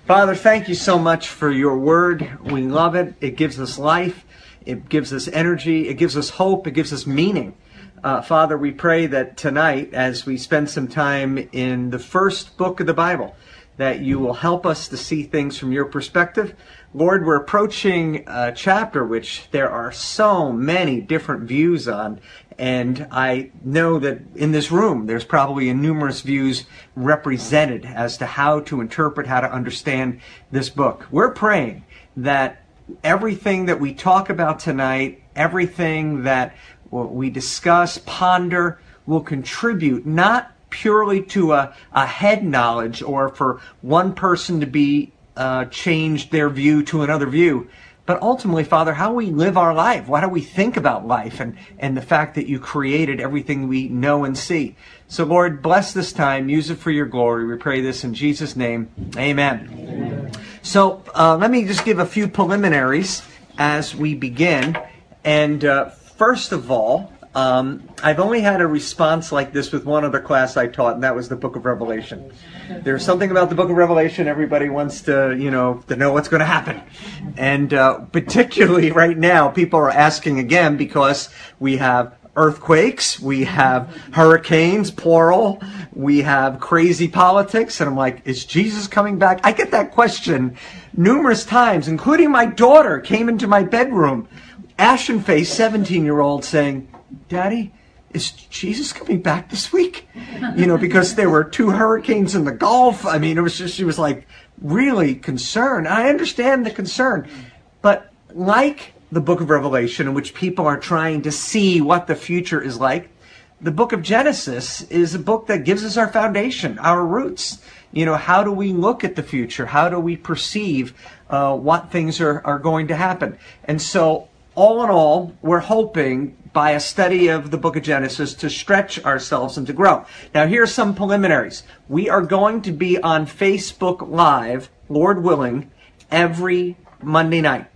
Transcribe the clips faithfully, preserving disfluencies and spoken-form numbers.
Father, thank you so much for your word. We love it. It gives us life. It gives us energy. It gives us hope. It gives us meaning. Uh, Father, we pray that tonight, as we spend some time in the first book of the Bible, that you will help us to see things from your perspective. Lord, we're approaching a chapter which there are so many different views on. And I know that in this room, there's probably numerous views represented as to how to interpret, how to understand this book. We're praying that everything that we talk about tonight, everything that we discuss, ponder, will contribute not purely to a, a head knowledge or for one person to be uh, changed their view to another view, but ultimately, Father, how we live our life. Why do we think about life and, and the fact that you created everything we know and see? So, Lord, bless this time. Use it for your glory. We pray this in Jesus' name. Amen. Amen. So uh, let me just give a few preliminaries as we begin. And uh, first of all, um, I've only had a response like this with one other class I taught, and that was the Book of Revelation. There's something about the Book of Revelation. Everybody wants to, you know, to know what's going to happen. And uh, particularly right now, people are asking again because we have earthquakes, we have hurricanes, plural, we have crazy politics. And I'm like, is Jesus coming back? I get that question numerous times, including my daughter came into my bedroom, ashen-faced seventeen-year-old, saying, Daddy, is Jesus coming back this week? You know, because there were two hurricanes in the Gulf. I mean, it was just, she was like really concerned. I understand the concern. But like the book of Revelation, in which people are trying to see what the future is like, the book of Genesis is a book that gives us our foundation, our roots. You know, how do we look at the future? How do we perceive uh, what things are, are going to happen? And so, all in all, we're hoping by a study of the book of Genesis to stretch ourselves and to grow. Now, here are some preliminaries. We are going to be on Facebook Live, Lord willing, every Monday night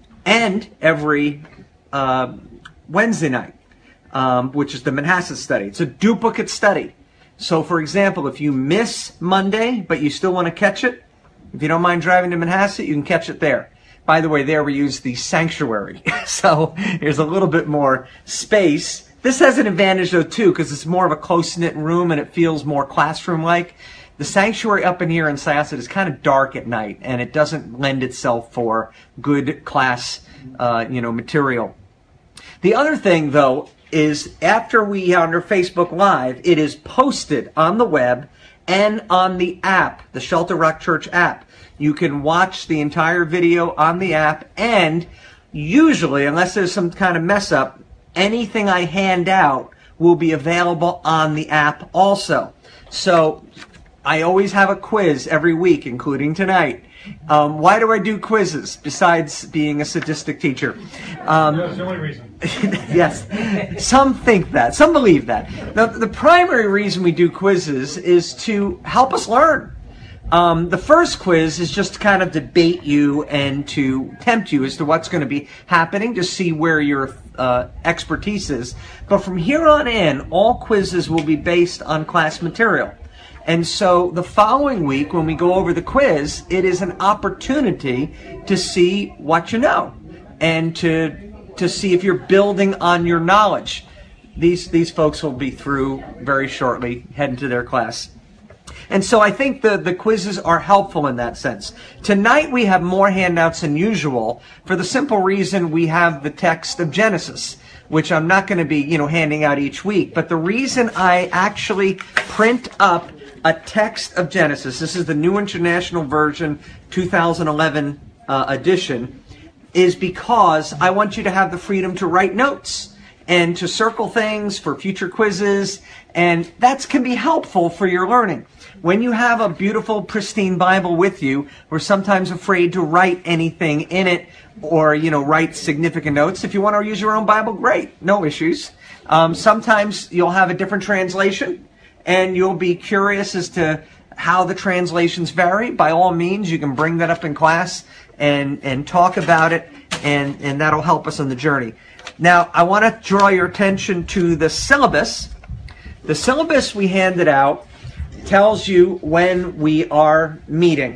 and every uh, Wednesday night, um, which is the Manhasset study. It's a duplicate study. So, for example, if you miss Monday, but you still want to catch it, if you don't mind driving to Manhasset, you can catch it there. By the way, there we use the sanctuary, so there's a little bit more space. This has an advantage, though, too, because it's more of a close-knit room and it feels more classroom-like. The sanctuary up in here in Syosset is kind of dark at night, and it doesn't lend itself for good class, uh, you know, material. The other thing, though, is after we are under Facebook Live, it is posted on the web and on the app, the Shelter Rock Church app. You can watch the entire video on the app, and usually, unless there's some kind of mess up, anything I hand out will be available on the app also. So I always have a quiz every week, including tonight. Um, why do I do quizzes besides being a sadistic teacher? Um, That's the only reason. Yes. Some think that. Some believe that. The, the primary reason we do quizzes is to help us learn. Um, the first quiz is just to kind of debate you and to tempt you as to what's going to be happening, to see where your uh, expertise is. But from here on in, all quizzes will be based on class material. And so the following week, when we go over the quiz, it is an opportunity to see what you know and to to see if you're building on your knowledge. These these folks will be through very shortly, heading to their class. And so I think the, the quizzes are helpful in that sense. Tonight we have more handouts than usual for the simple reason we have the text of Genesis, which I'm not going to be, you know, handing out each week. But the reason I actually print up a text of Genesis, this is the New International Version two thousand eleven uh, edition, is because I want you to have the freedom to write notes and to circle things for future quizzes, and that can be helpful for your learning. When you have a beautiful, pristine Bible with you, we're sometimes afraid to write anything in it or, you know, write significant notes. If you want to use your own Bible, great, no issues. Um, sometimes you'll have a different translation, and you'll be curious as to how the translations vary. By all means, you can bring that up in class and, and talk about it, and, and that'll help us on the journey. Now, I want to draw your attention to the syllabus. The syllabus we handed out tells you when we are meeting.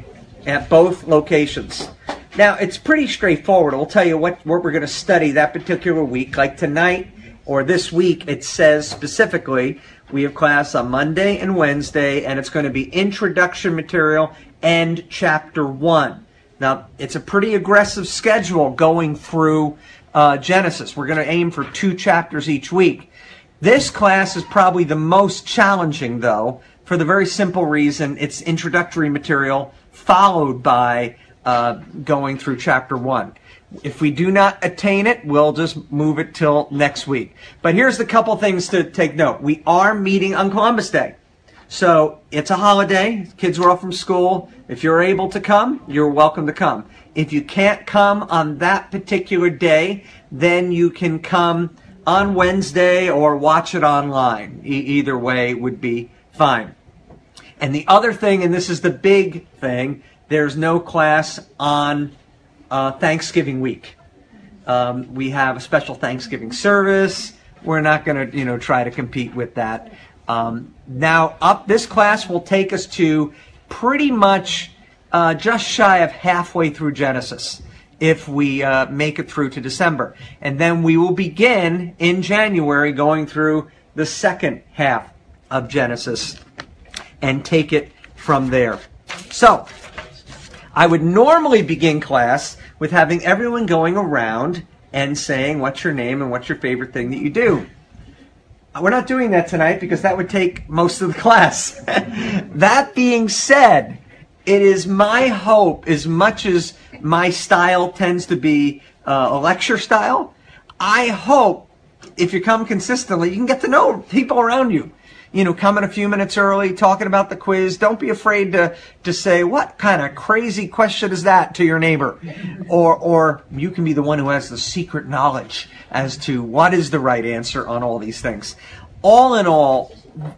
at both locations. Now, it's pretty straightforward. I'll tell you what, what we're going to study that particular week. Like tonight or this week, it says specifically we have class on Monday and Wednesday, and it's going to be introduction material and chapter one. Now, it's a pretty aggressive schedule going through uh, Genesis. We're going to aim for two chapters each week. This class is probably the most challenging, though, for the very simple reason it's introductory material followed by uh, going through chapter one. If we do not attain it, we'll just move it till next week. But here's the couple things to take note. We are meeting on Columbus Day. So it's a holiday. Kids are off from school. If you're able to come, you're welcome to come. If you can't come on that particular day, then you can come on Wednesday or watch it online. E- either way would be fine. And the other thing, and this is the big thing, there's no class on uh, Thanksgiving week. Um, we have a special Thanksgiving service. We're not going to, you know, try to compete with that. Um, now, up this class will take us to pretty much uh, just shy of halfway through Genesis, if we uh, make it through to December. And then we will begin in January going through the second half of Genesis and take it from there. So, I would normally begin class with having everyone going around and saying what's your name and what's your favorite thing that you do. We're not doing that tonight because that would take most of the class. That being said, it is my hope, as much as my style tends to be uh, a lecture style, I hope if you come consistently, you can get to know people around you. You know, coming a few minutes early, talking about the quiz. Don't be afraid to, to say, what kind of crazy question is that to your neighbor? Or, or you can be the one who has the secret knowledge as to what is the right answer on all these things. All in all,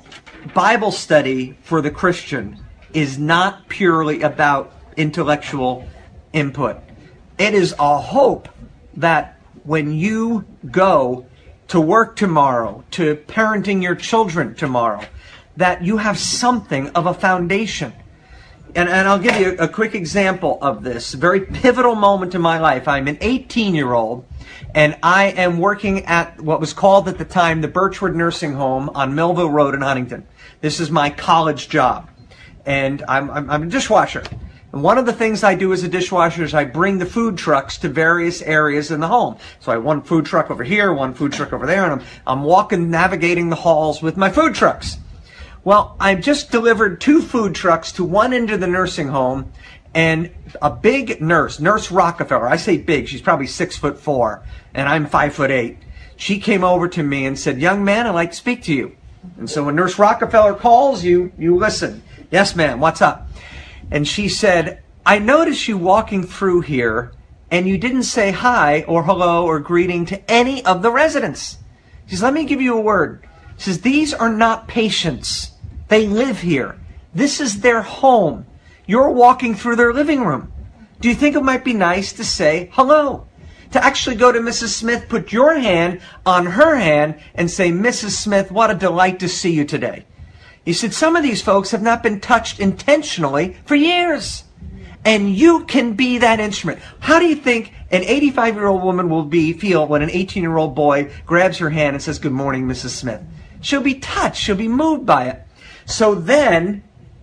Bible study for the Christian is not purely about intellectual input. It is a hope that when you go to work tomorrow, to parenting your children tomorrow, that you have something of a foundation. And, and I'll give you a, a quick example of this, a very pivotal moment in my life. I'm an eighteen-year-old, and I am working at what was called at the time the Birchwood Nursing Home on Millville Road in Huntington. This is my college job, and I'm, I'm, I'm a dishwasher. And one of the things I do as a dishwasher is I bring the food trucks to various areas in the home. So I have one food truck over here, one food truck over there, and I'm, I'm walking, navigating the halls with my food trucks. Well, I've just delivered two food trucks to one end of the nursing home, and a big nurse, Nurse Rockefeller, I say big, she's probably six foot four, and I'm five foot eight. She came over to me and said, "Young man, I'd like to speak to you." And so when Nurse Rockefeller calls, you, you listen. "Yes, ma'am, what's up?" And she said, "I noticed you walking through here, and you didn't say hi or hello or greeting to any of the residents." She says, "Let me give you a word." She says, "These are not patients. They live here. This is their home. You're walking through their living room. Do you think it might be nice to say hello? To actually go to Missus Smith, put your hand on her hand and say, 'Missus Smith, what a delight to see you today.'" He said, "Some of these folks have not been touched intentionally for years. And you can be that instrument." How do you think an eighty-five-year-old woman will be feel when an eighteen-year-old boy grabs her hand and says, "Good morning, Missus Smith"? She'll be touched. She'll be moved by it. So then,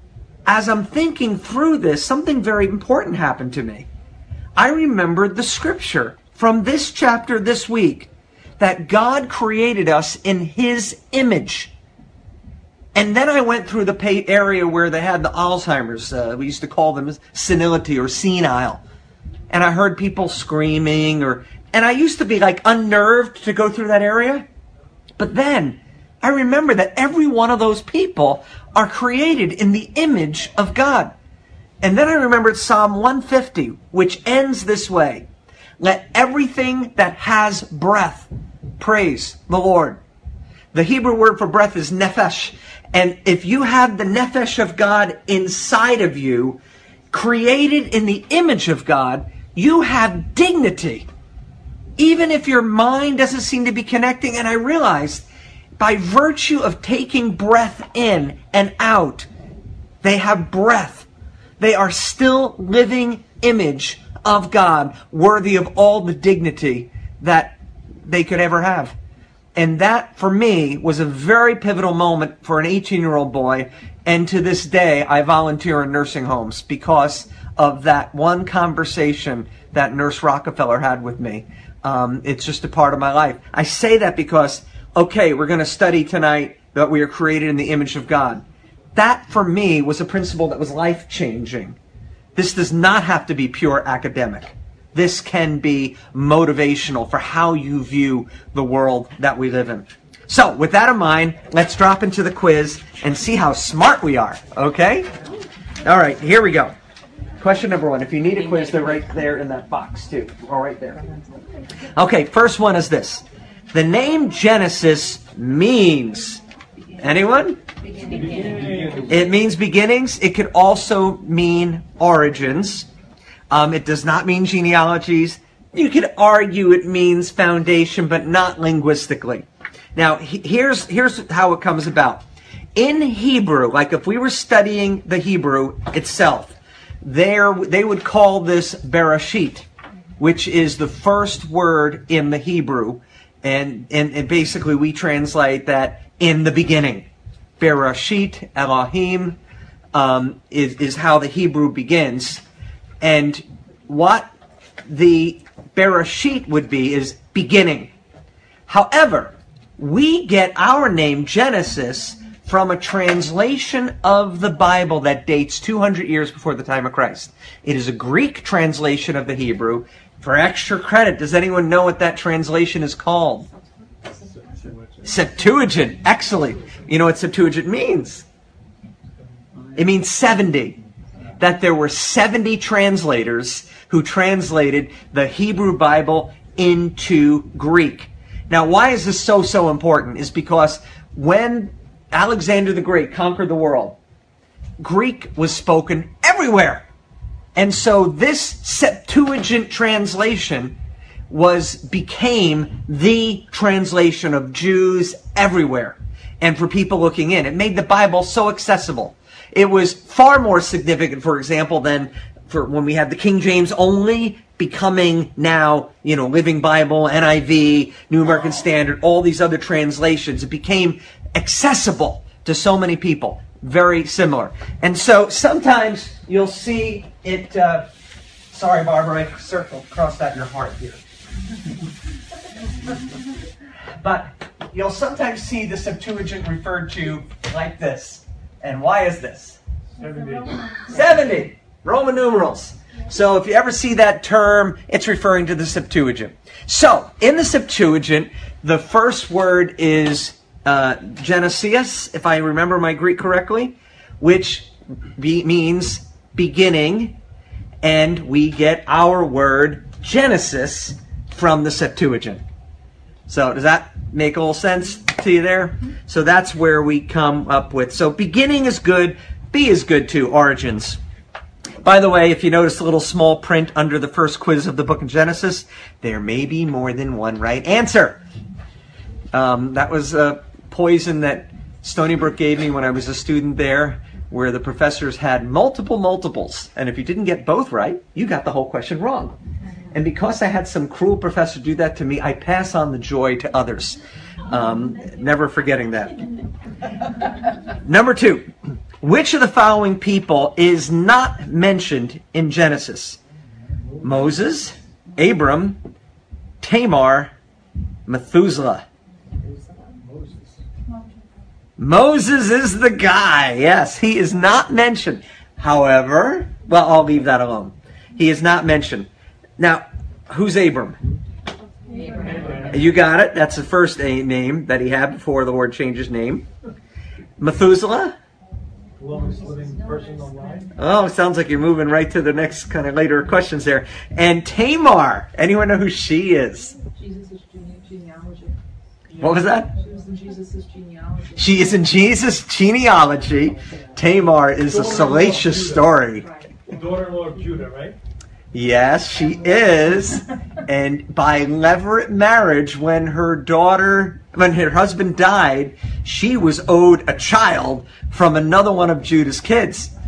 as I'm thinking through this, something very important happened to me. I remembered the scripture from this chapter this week, that God created us in His image. And then I went through the area where they had the Alzheimer's. Uh, we used to call them senility or senile. And I heard people screaming, or, and I used to be like unnerved to go through that area. But then I remember that every one of those people are created in the image of God. And then I remembered Psalm one fifty, which ends this way: "Let everything that has breath praise the Lord." The Hebrew word for breath is nephesh. And if you have the nephesh of God inside of you, created in the image of God, you have dignity. Even if your mind doesn't seem to be connecting. And I realized, by virtue of taking breath in and out, they have breath. They are still living image of God, worthy of all the dignity that they could ever have. And that, for me, was a very pivotal moment for an eighteen-year-old boy. And to this day, I volunteer in nursing homes because of that one conversation that Nurse Rockefeller had with me. Um, it's just a part of my life. I say that because, okay, we're going to study tonight that we are created in the image of God. That, for me, was a principle that was life-changing. This does not have to be pure academic. This can be motivational for how you view the world that we live in. So, with that in mind, let's drop into the quiz and see how smart we are, okay? All right, here we go. Question number one. If you need a quiz, they're right there in that box, too. Or right there. Okay, first one is this. The name Genesis means... Anyone? Beginning. It means beginnings. It could also mean origins. Um, it does not mean genealogies. You could argue it means foundation, but not linguistically. Now, he, here's here's how it comes about. In Hebrew, like if we were studying the Hebrew itself, there they would call this Bereshit, which is the first word in the Hebrew, and and, and basically we translate that in the beginning. Bereshit Elohim um, is is how the Hebrew begins. And what the Bereshit would be is beginning. However, we get our name Genesis from a translation of the Bible that dates two hundred years before the time of Christ. It is a Greek translation of the Hebrew. For extra credit, does anyone know what that translation is called? Septuagint. Excellent. You know what Septuagint means? It means seventy. That there were seventy translators who translated the Hebrew Bible into Greek. Now, why is this so, so important? Is because when Alexander the Great conquered the world, Greek was spoken everywhere. And so this Septuagint translation was became the translation of Jews everywhere. And for people looking in, it made the Bible so accessible. It was far more significant, for example, than for when we had the King James only becoming now, you know, Living Bible, N I V, New American Standard, all these other translations. It became accessible to so many people. Very similar. And so sometimes you'll see it, uh, sorry, Barbara, I circled, crossed out your heart here. But you'll sometimes see the Septuagint referred to like this. And why is this? seventy. seventy. Roman numerals. So if you ever see that term, it's referring to the Septuagint. So, in the Septuagint, the first word is uh, Genesias, if I remember my Greek correctly, which be, means beginning, and we get our word Genesis from the Septuagint. So, does that make a little sense to you there? So that's where we come up with. So beginning is good. B is good too. Origins. By the way, if you notice the little small print under the first quiz of the book of Genesis, there may be more than one right answer. Um, that was a poison that Stony Brook gave me when I was a student there, where the professors had multiple multiples. And if you didn't get both right, you got the whole question wrong. And because I had some cruel professor do that to me, I pass on the joy to others. Um, never forgetting that. Number two, which of the following people is not mentioned in Genesis? Moses, Abram, Tamar, Methuselah. Moses is the guy. Yes, he is not mentioned. However, well, I'll leave that alone. He is not mentioned. Now, who's Abram? Abraham. You got it. That's the first name that he had before the Lord changed his name. Methuselah? Longest living person alive. Oh, sounds like you're moving right to the next kind of later questions there. And Tamar. Anyone know who she is? Jesus' genealogy. What was that? She was in Jesus' genealogy. She is in Jesus' genealogy. Tamar is a salacious story. Daughter-in-law of Judah, right? Yes, she is. And by levirate marriage, when her daughter, when her husband died, she was owed a child from another one of Judah's kids.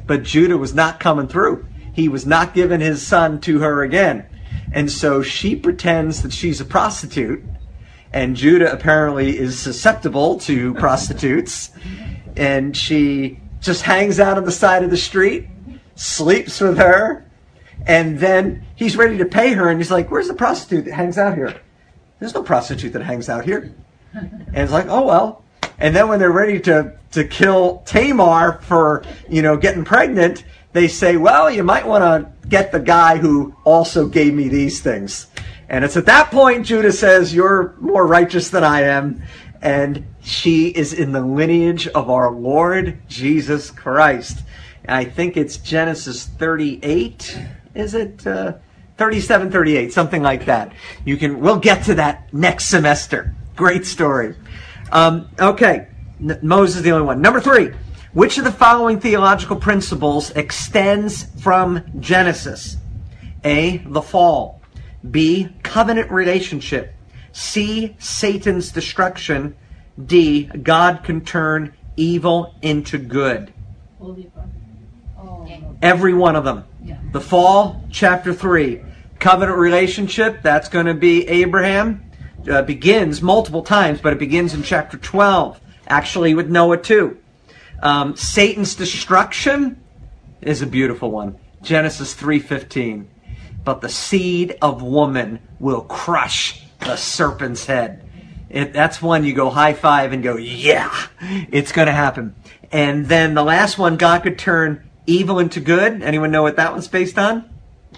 but Judah was not coming through. He was not giving his son to her again. And so she pretends that she's a prostitute, and Judah apparently is susceptible to prostitutes, and she just hangs out on the side of the street, sleeps with her, and then he's ready to pay her, and he's like, where's the prostitute that hangs out here? There's no prostitute that hangs out here. And it's like, oh, well. And then when they're ready to, to kill Tamar for, you know, getting pregnant, they say, well, you might want to get the guy who also gave me these things. And it's at that point Judah says, you're more righteous than I am. And she is in the lineage of our Lord Jesus Christ. And I think it's Genesis thirty-eight, is it? Uh, thirty-seven, thirty-eight, something like that. You can, we'll get to that next semester. Great story. Um, okay, N- Moses is the only one. Number three, which of the following theological principles extends from Genesis? A, the fall. B, covenant relationship. C, Satan's destruction. D, God can turn evil into good. Holy Father. Oh, no. Every one of them. Yeah. The fall, chapter three. Covenant relationship, that's going to be Abraham. Uh, begins multiple times, but it begins in chapter twelve. Actually with Noah too. Um, Satan's destruction is a beautiful one. Genesis three fifteen. But the seed of woman will crush the serpent's head. It, that's one you go high five and go, yeah, it's going to happen. And then the last one, God could turn evil into good. Anyone know what that one's based on?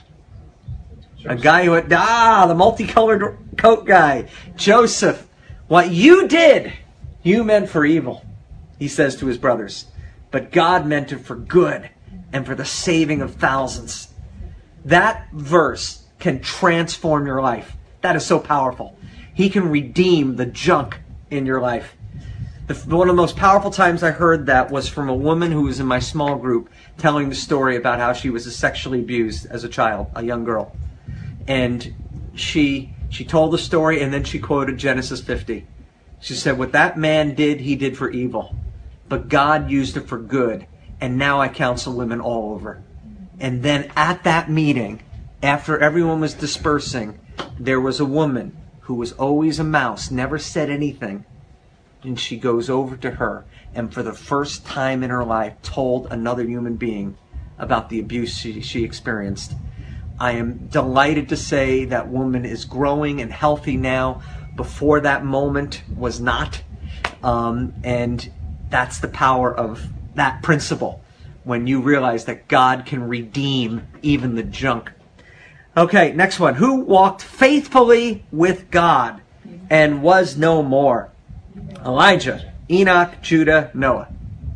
A guy who had, ah, the multicolored coat guy, Joseph. What you did, you meant for evil, he says to his brothers. But God meant it for good and for the saving of thousands. That verse can transform your life. That is so powerful. He can redeem the junk in your life. The, one of the most powerful times I heard that was from a woman who was in my small group telling the story about how she was sexually abused as a child, a young girl. And she she told the story, and then she quoted Genesis fifty. She said, what that man did, he did for evil. But God used it for good. And now I counsel women all over. And then at that meeting, after everyone was dispersing, there was a woman who was always a mouse, never said anything. And she goes over to her, and for the first time in her life, told another human being about the abuse she, she experienced. I am delighted to say that woman is growing and healthy now. Before that moment was not. Um, and that's the power of that principle. When you realize that God can redeem even the junk. Okay, next one. Who walked faithfully with God and was no more? Elijah, Enoch, Judah, Noah.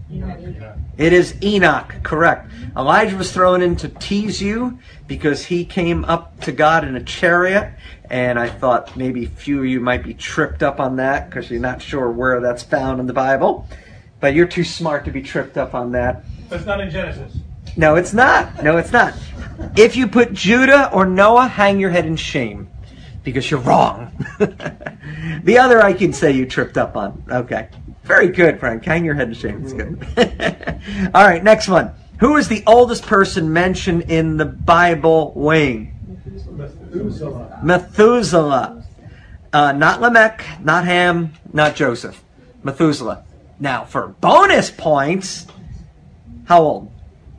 It is Enoch, correct. Elijah was thrown in to tease you because he came up to God in a chariot, and I thought maybe a few of you might be tripped up on that because you're not sure where that's found in the Bible. But you're too smart to be tripped up on that. That's not in Genesis. No, it's not. No, it's not. If you put Judah or Noah, hang your head in shame because you're wrong. The other I can say you tripped up on. Okay. Very good, Frank. Hang your head in shame. It's good. All right, next one. Who is the oldest person mentioned in the Bible, Wayne? Methuselah. Methuselah. Uh, not Lamech, not Ham, not Joseph. Methuselah. Now, for bonus points, how old?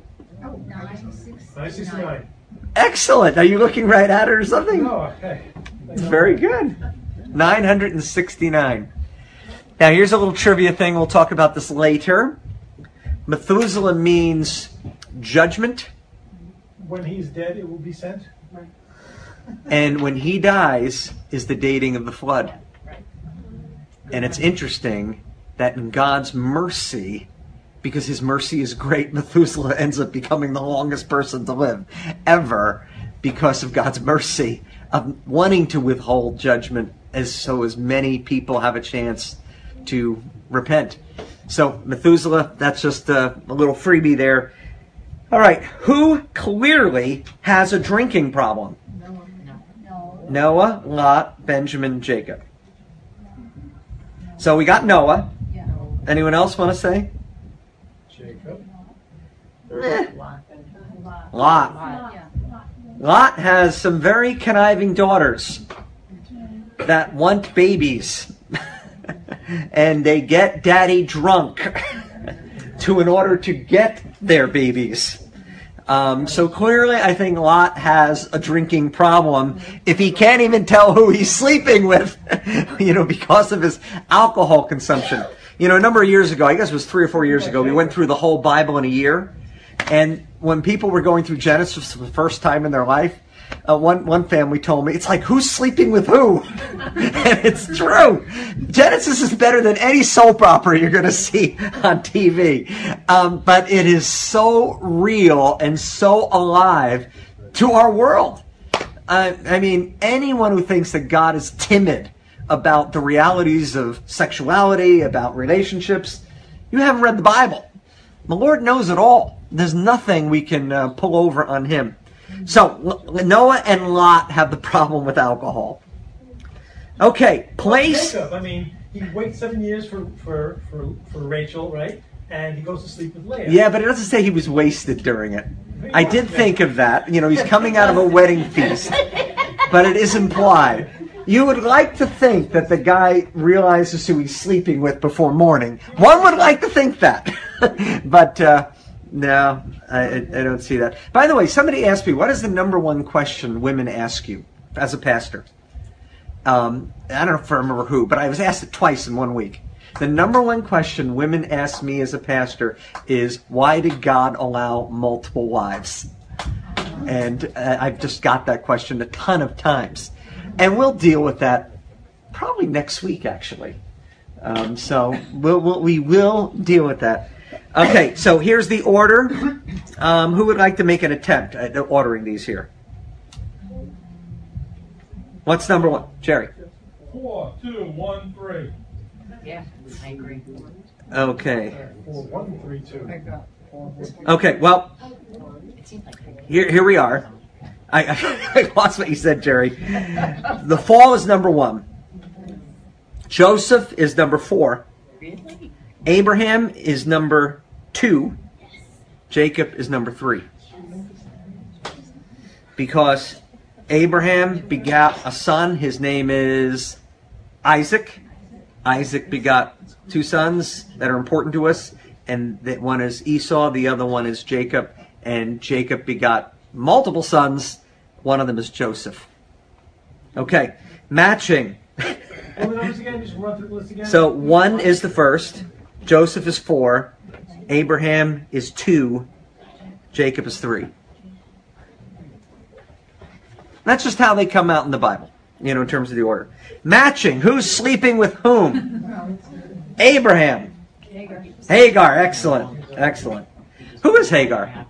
nine sixty-nine. Excellent. Are you looking right at it or something? No, okay. Very good. nine hundred sixty-nine. Now, here's a little trivia thing. We'll talk about this later. Methuselah means judgment. When he's dead, it will be sent. And when he dies is the dating of the flood. And it's interesting that in God's mercy, because his mercy is great, Methuselah ends up becoming the longest person to live ever because of God's mercy of wanting to withhold judgment as so as many people have a chance to repent. So Methuselah, that's just a, a little freebie there. All right, who clearly has a drinking problem? Noah. No. Noah, Lot, Benjamin, Jacob. So we got Noah. Yeah. Anyone else want to say? Jacob. Eh, Lot. Lot. Yeah. Lot has some very conniving daughters that want babies. And they get daddy drunk to in order to get their babies. Um, so clearly I think Lot has a drinking problem if he can't even tell who he's sleeping with, you know, because of his alcohol consumption. You know, a number of years ago, I guess it was three or four years ago, we went through the whole Bible in a year. And when people were going through Genesis for the first time in their life, uh, one one family told me, it's like, who's sleeping with who? And it's true. Genesis is better than any soap opera you're going to see on T V. Um, but it is so real and so alive to our world. Uh, I mean, anyone who thinks that God is timid about the realities of sexuality, about relationships, you haven't read the Bible. The Lord knows it all. There's nothing we can uh, pull over on him. So, Noah and Lot have the problem with alcohol. Okay, place... Jacob, I mean, he waits seven years for, for, for, for Rachel, right? And he goes to sleep with Leah. Yeah, but it doesn't say he was wasted during it. I did think of that. You know, he's coming out of a wedding feast. But it is implied. You would like to think that the guy realizes who he's sleeping with before morning. One would like to think that. But... Uh, No, I, I don't see that. By the way, somebody asked me, what is the number one question women ask you as a pastor? Um, I don't know if I remember who, but I was asked it twice in one week. The number one question women ask me as a pastor is, why did God allow multiple wives? And uh, I've just got that question a ton of times. And we'll deal with that probably next week, actually. Um, so we'll, we'll, we will deal with that. Okay, so here's the order. Um, who would like to make an attempt at ordering these here? What's number one? Jerry. Four, two, one, three. Yeah, I agree. Okay. Four, one, three, two. Okay, well, It seems like here, here we are. I, I lost what you said, Jerry. The fall is number one. Joseph is number four. Really? Abraham is number two. Jacob is number three. Because Abraham begat a son. His name is Isaac. Isaac begot two sons that are important to us. And that one is Esau. The other one is Jacob. And Jacob begot multiple sons. One of them is Joseph. Okay. Matching. Well, the numbers again, just run through the list again. So one is the first. Joseph is four. Abraham is two. Jacob is three. That's just how they come out in the Bible, you know, in terms of the order. Matching. Who's sleeping with whom? Abraham. Hagar. Hagar. Excellent. Excellent. Who is Hagar?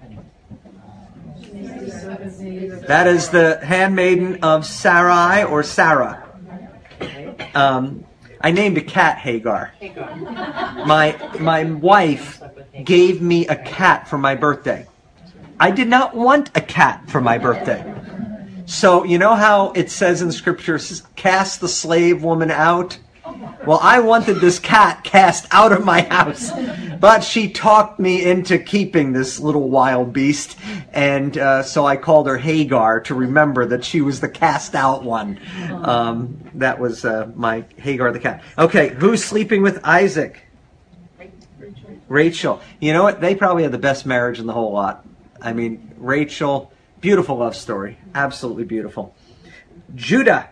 That is the handmaiden of Sarai or Sarah. Um, I named a cat Hagar. My my wife gave me a cat for my birthday. I did not want a cat for my birthday. So you know how it says in the scriptures, cast the slave woman out? Well, I wanted this cat cast out of my house, but she talked me into keeping this little wild beast, and uh, so I called her Hagar to remember that she was the cast out one. Um, that was uh, my Hagar the cat. Okay, who's sleeping with Isaac? Rachel. You know what? They probably had the best marriage in the whole lot. I mean, Rachel, beautiful love story. Absolutely beautiful. Judah.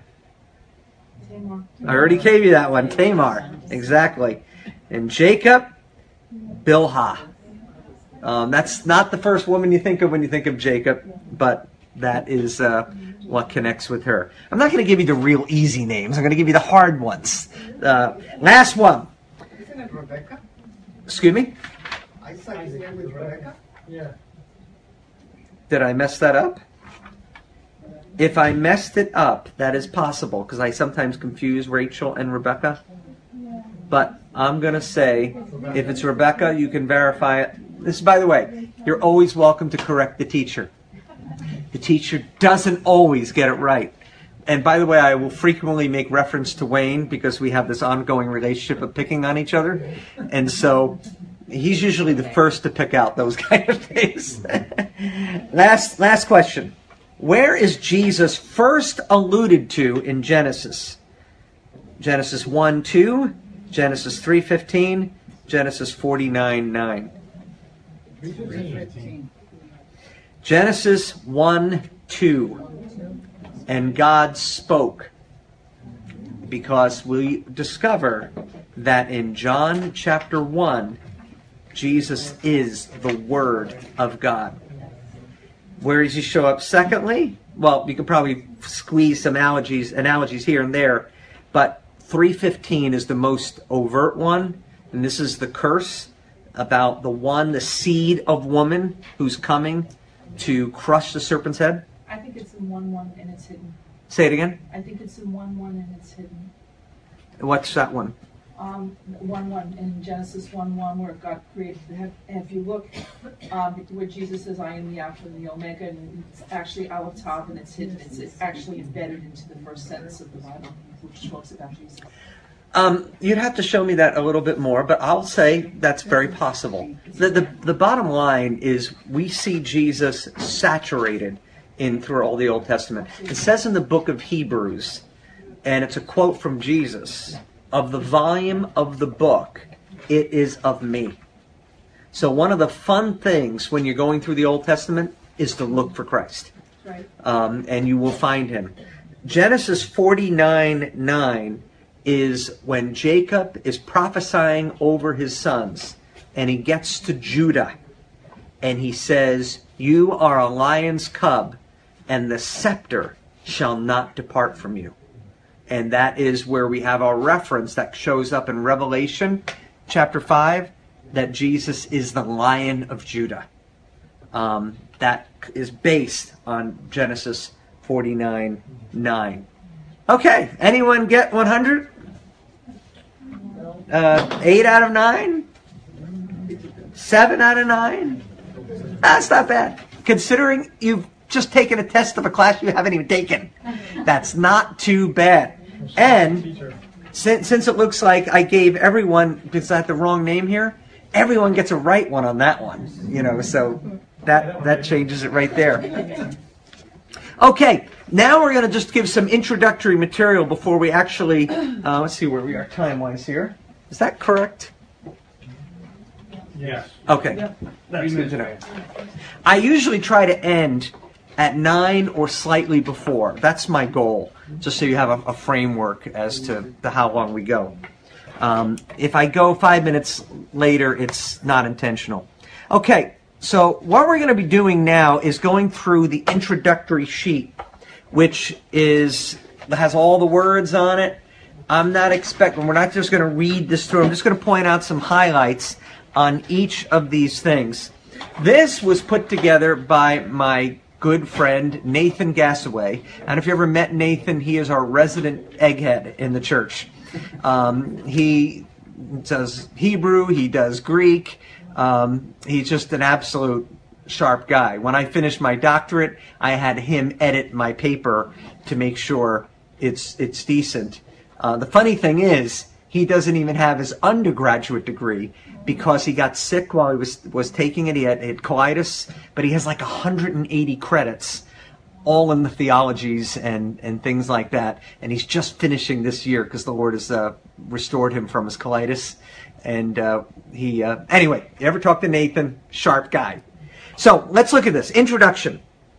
I already gave you that one. Tamar. Exactly. And Jacob, Bilhah. Um, that's not the first woman you think of when you think of Jacob, but that is uh, what connects with her. I'm not going to give you the real easy names. I'm going to give you the hard ones. Uh, last one. Isn't it Rebecca? Excuse me? Isaac is name with Rebecca? Yeah. Did I mess that up? If I messed it up, that is possible, because I sometimes confuse Rachel and Rebecca. But I'm going to say, if it's Rebecca, you can verify it. This, by the way, you're always welcome to correct the teacher. The teacher doesn't always get it right. And by the way, I will frequently make reference to Wayne, because we have this ongoing relationship of picking on each other. And so, He's usually the first to pick out those kind of things. last, last question. Where is Jesus first alluded to in Genesis? Genesis one two, Genesis three fifteen, Genesis forty-nine nine. Genesis one two. And God spoke. Because we discover that in John chapter one, Jesus is the Word of God. Where does he show up secondly? Well, you could probably squeeze some analogies, analogies here and there, but three fifteen is the most overt one, and this is the curse about the one, the seed of woman who's coming to crush the serpent's head. I think it's in one one and it's hidden. Say it again. I think it's in one one and it's hidden. What's that one? Um, one one in Genesis one one, where God created the heaven. And if you look, um, where Jesus says, "I am the Alpha and the Omega," and it's actually out top and it's hidden. It's, it's actually embedded into the first sentence of the Bible, which talks about Jesus. Um, you'd have to show me that a little bit more, but I'll say that's very possible. The, the, the bottom line is we see Jesus saturated in through all the Old Testament. It says in the book of Hebrews, and it's a quote from Jesus, "Of the volume of the book, it is of me." So one of the fun things when you're going through the Old Testament is to look for Christ. Right. Um, and you will find him. Genesis forty-nine nine is when Jacob is prophesying over his sons, and he gets to Judah, and he says, "You are a lion's cub, and the scepter shall not depart from you." And that is where we have our reference that shows up in Revelation chapter five, that Jesus is the Lion of Judah. Um, that is based on Genesis forty-nine nine. Okay, anyone get one hundred? Uh, eight out of nine? seven out of nine? That's not bad. Considering you've just taken a test of a class you haven't even taken. That's not too bad. And since, since it looks like I gave everyone, because I had the wrong name here, everyone gets a right one on that one. You know, so that, that changes it right there. Okay, now we're going to just give some introductory material before we actually, uh, let's see where we are time-wise here. Is that correct? Yes. Okay, that's good to know. I usually try to end at nine or slightly before. That's my goal, just so you have a, a framework as to the how long we go. Um, if I go five minutes later, it's not intentional. Okay, so what we're going to be doing now is going through the introductory sheet, which is has all the words on it. I'm not expecting, we're not just going to read this through. I'm just going to point out some highlights on each of these things. This was put together by my good friend Nathan Gassaway. And if you ever met Nathan, he is our resident egghead in the church. Um, he does Hebrew, he does Greek. Um, he's just an absolute sharp guy. When I finished my doctorate, I had him edit my paper to make sure it's it's decent. Uh, the funny thing is, he doesn't even have his undergraduate degree because he got sick while he was, was taking it. He had, he had colitis, but he has like one hundred eighty credits, all in the theologies and, and things like that. And he's just finishing this year because the Lord has uh, restored him from his colitis. And uh, he, uh, anyway, you ever talk to Nathan? Sharp guy. So let's look at this. Introduction.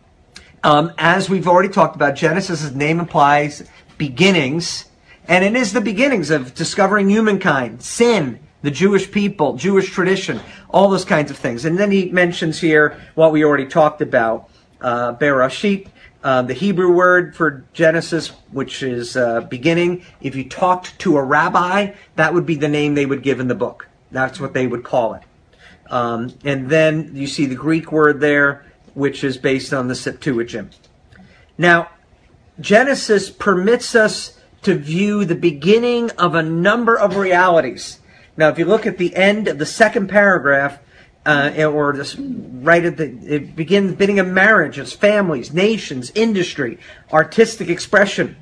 Um, as we've already talked about, Genesis' name implies beginnings. And it is the beginnings of discovering humankind, sin, the Jewish people, Jewish tradition, all those kinds of things. And then he mentions here what we already talked about, uh, Bereshit, uh, the Hebrew word for Genesis, which is uh, beginning. If you talked to a rabbi, that would be the name they would give in the book. That's what they would call it. Um, and then you see the Greek word there, which is based on the Septuagint. Now, Genesis permits us to view the beginning of a number of realities. Now, if you look at the end of the second paragraph, uh, or this, right at the it begins beginning of marriage, it's families, nations, industry, artistic expression.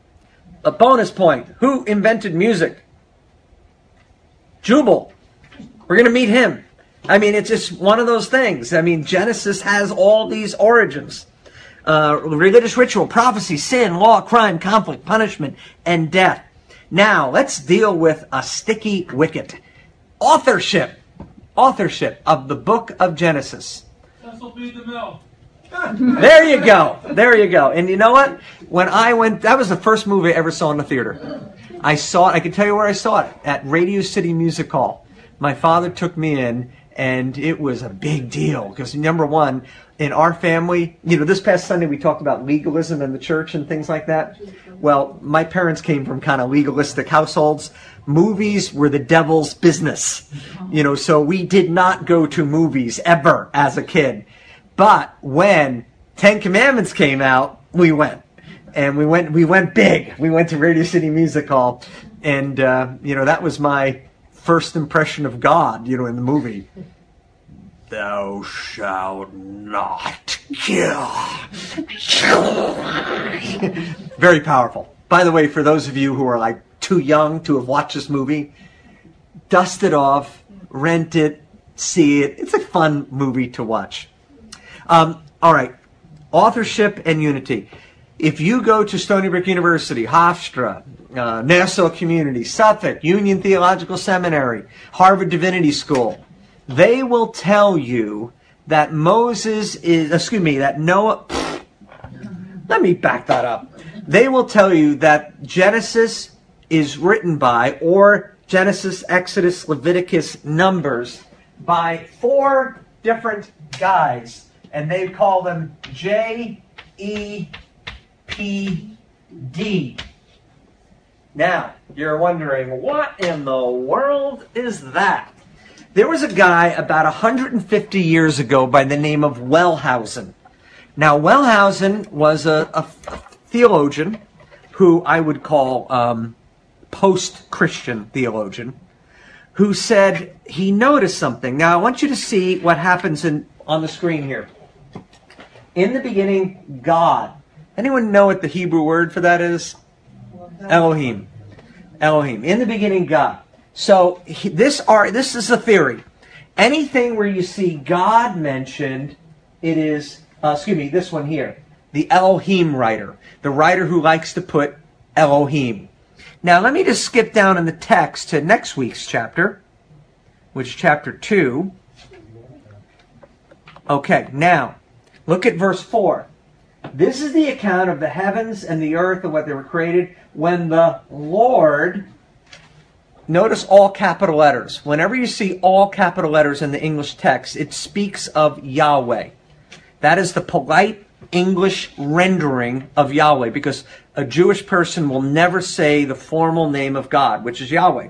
A bonus point: who invented music? Jubal. We're going to meet him. I mean, it's just one of those things. I mean, Genesis has all these origins. Uh, religious ritual, prophecy, sin, law, crime, conflict, punishment, and death. Now, let's deal with a sticky wicket. Authorship. Authorship of the book of Genesis. Cecil B. DeMille. There you go. There you go. And you know what? When I went, that was the first movie I ever saw in the theater. I saw it, I can tell you where I saw it, at Radio City Music Hall. My father took me in, and it was a big deal. Because number one, in our family, you know, this past Sunday we talked about legalism in the church and things like that. Well, my parents came from kind of legalistic households. Movies were the devil's business. You know, so we did not go to movies ever as a kid. But when Ten Commandments came out, we went. And we went we went big. We went to Radio City Music Hall. And, uh, you know, that was my first impression of God, you know, in the movie. Thou shalt not kill. Very powerful. By the way, for those of you who are like too young to have watched this movie, dust it off, rent it, see it. It's a fun movie to watch. Um, all right. Authorship and unity. If you go to Stony Brook University, Hofstra, uh, Nassau Community, Suffolk, Union Theological Seminary, Harvard Divinity School, they will tell you that Moses is, excuse me, that Noah, let me back that up. They will tell you that Genesis is written by, or Genesis, Exodus, Leviticus, Numbers, by four different guys. And they call them J E P D. Now, you're wondering, what in the world is that? There was a guy about one hundred fifty years ago by the name of Wellhausen. Now, Wellhausen was a, a theologian who I would call um, post-Christian theologian, who said he noticed something. Now, I want you to see what happens in, on the screen here. In the beginning, God. Anyone know what the Hebrew word for that is? Elohim. Elohim. In the beginning, God. So he, this are this is a theory. Anything where you see God mentioned, it is, uh, excuse me, this one here. The Elohim writer. The writer who likes to put Elohim. Now let me just skip down in the text to next week's chapter, which is chapter two. Okay, now, look at verse four. This is the account of the heavens and the earth and what they were created when the Lord, notice all capital letters. Whenever you see all capital letters in the English text, it speaks of Yahweh. That is the polite English rendering of Yahweh, because a Jewish person will never say the formal name of God, which is Yahweh.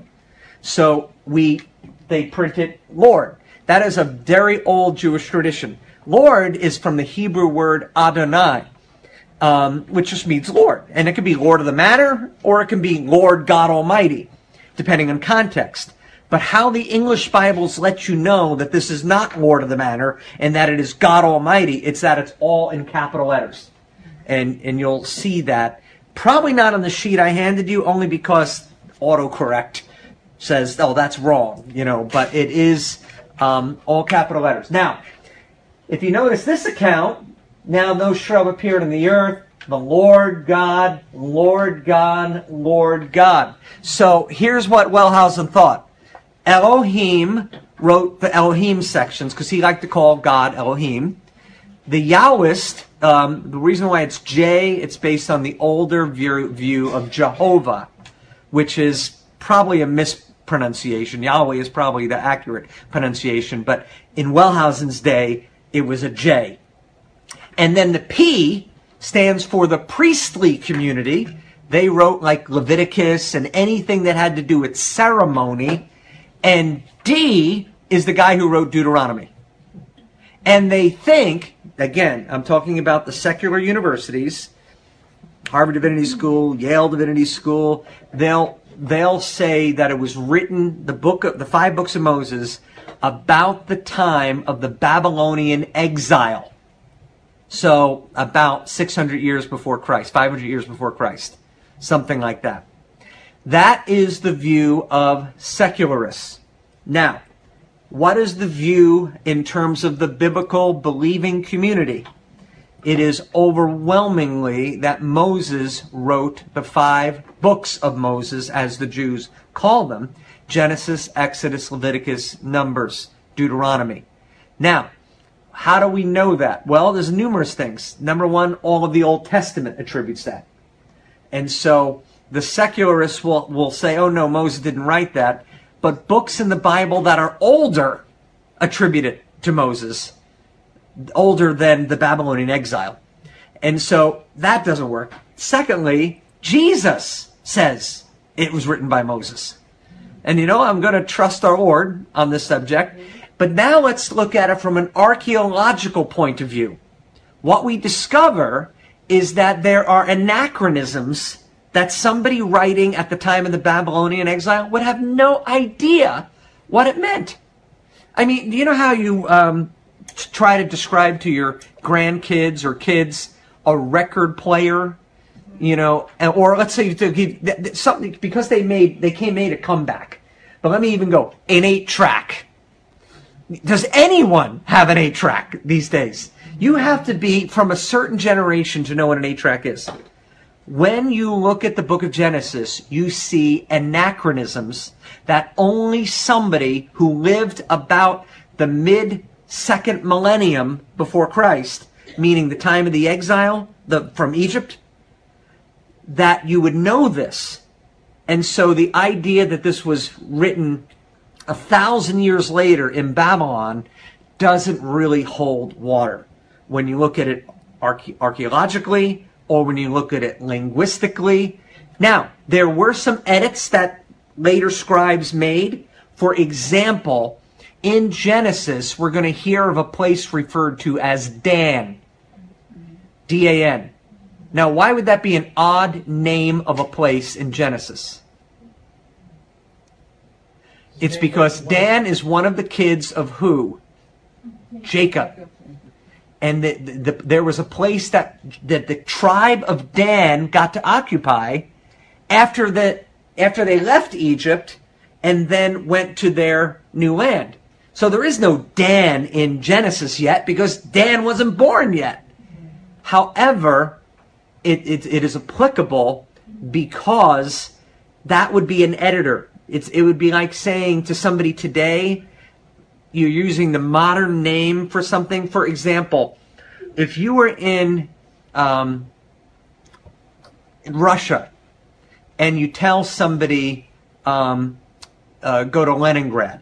So we they print it Lord. That is a very old Jewish tradition. Lord is from the Hebrew word Adonai, um, which just means Lord. And it can be Lord of the Manor, or it can be Lord God Almighty, depending on context. But how the English Bibles let you know that this is not Lord of the Manor and that it is God Almighty, it's that it's all in capital letters. And, and you'll see that. Probably not on the sheet I handed you, only because autocorrect says, oh, that's wrong, you know, but it is um, all capital letters. Now, if you notice this account, now no shrub appeared in the earth, the Lord God, Lord God, Lord God. So here's what Wellhausen thought. Elohim wrote the Elohim sections because he liked to call God Elohim. The Yahwist, um, the reason why it's J, it's based on the older view, view of Jehovah, which is probably a mispronunciation. Yahweh is probably the accurate pronunciation, but in Wellhausen's day, it was a J. And then the P stands for the priestly community. They wrote like Leviticus and anything that had to do with ceremony. And D is the guy who wrote Deuteronomy. And they think, again, I'm talking about the secular universities, Harvard Divinity School, Yale Divinity School, they'll they'll say that it was written, the book of the five books of Moses, about the time of the Babylonian exile. So about six hundred years before Christ, five hundred years before Christ, something like that. That is the view of secularists. Now, what is the view in terms of the biblical believing community? It is overwhelmingly that Moses wrote the five books of Moses, as the Jews call them: Genesis, Exodus, Leviticus, Numbers, Deuteronomy. Now, how do we know that? Well, there's numerous things. Number one, all of the Old Testament attributes that. And so the secularists will, will say, oh no, Moses didn't write that. But books in the Bible that are older attribute it to Moses, older than the Babylonian exile. And so that doesn't work. Secondly, Jesus says it was written by Moses. And you know, I'm going to trust our Lord on this subject. But now let's look at it from an archaeological point of view. What we discover is that there are anachronisms that somebody writing at the time of the Babylonian exile would have no idea what it meant. I mean, do you know how you um, t- try to describe to your grandkids or kids a record player? You know, or let's say something, because they made they came made a comeback. But let me even go an eight track. Does anyone have an eight track these days? You have to be from a certain generation to know what an eight track is. When you look at the book of Genesis, you see anachronisms that only somebody who lived about the mid-second millennium before Christ, meaning the time of the exile the, from Egypt, that you would know this. And so the idea that this was written a thousand years later in Babylon doesn't really hold water when you look at it arche- archaeologically or when you look at it linguistically. Now, there were some edits that later scribes made. For example, in Genesis, we're going to hear of a place referred to as Dan. D A N. Now, why would that be an odd name of a place in Genesis? It's because Dan is one of the kids of who? Jacob. And the, the, the, there was a place that, that the tribe of Dan got to occupy after, the, after they left Egypt and then went to their new land. So there is no Dan in Genesis yet because Dan wasn't born yet. However, it, it, it is applicable because that would be an editor. It's, it would be like saying to somebody today, you're using the modern name for something. For example, if you were in, um, in Russia and you tell somebody, um, uh, go to Leningrad,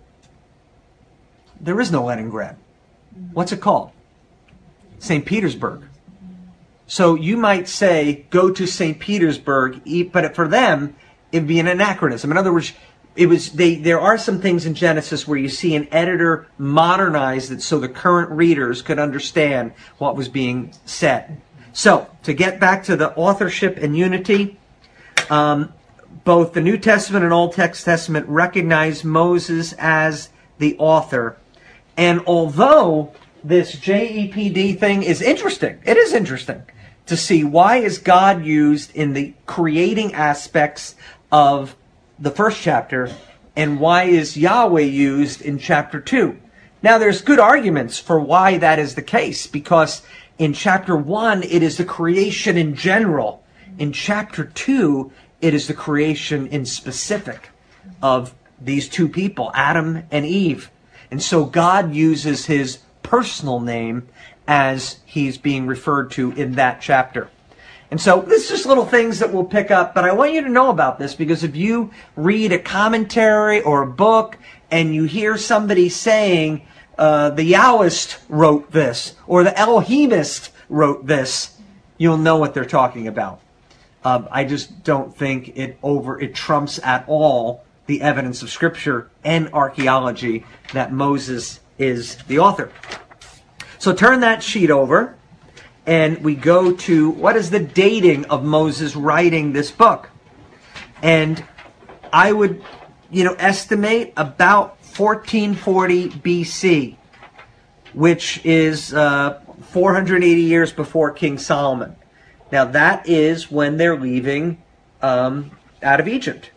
there is no Leningrad. What's it called? Saint Petersburg. So you might say, go to Saint Petersburg, but for them, it'd be an anachronism. In other words, it was they. There are some things in Genesis where you see an editor modernize it so the current readers could understand what was being said. So, to get back to the authorship and unity, um, both the New Testament and Old Testament recognize Moses as the author. And although this J E P D thing is interesting, it is interesting to see why is God used in the creating aspects of the first chapter, and why is Yahweh used in chapter two? Now, there's good arguments for why that is the case, because in chapter one, it is the creation in general. In chapter two, it is the creation in specific of these two people, Adam and Eve. And so God uses his personal name as he's being referred to in that chapter. And so this is just little things that we'll pick up, but I want you to know about this because if you read a commentary or a book and you hear somebody saying uh, the Yahwist wrote this or the Elohimist wrote this, you'll know what they're talking about. Um, I just don't think it over it trumps at all the evidence of Scripture and archaeology that Moses is the author. So turn that sheet over. And we go to what is the dating of Moses writing this book. And I would, you know, estimate about fourteen forty B C, which is uh, four hundred eighty years before King Solomon. Now that is when they're leaving um, out of Egypt.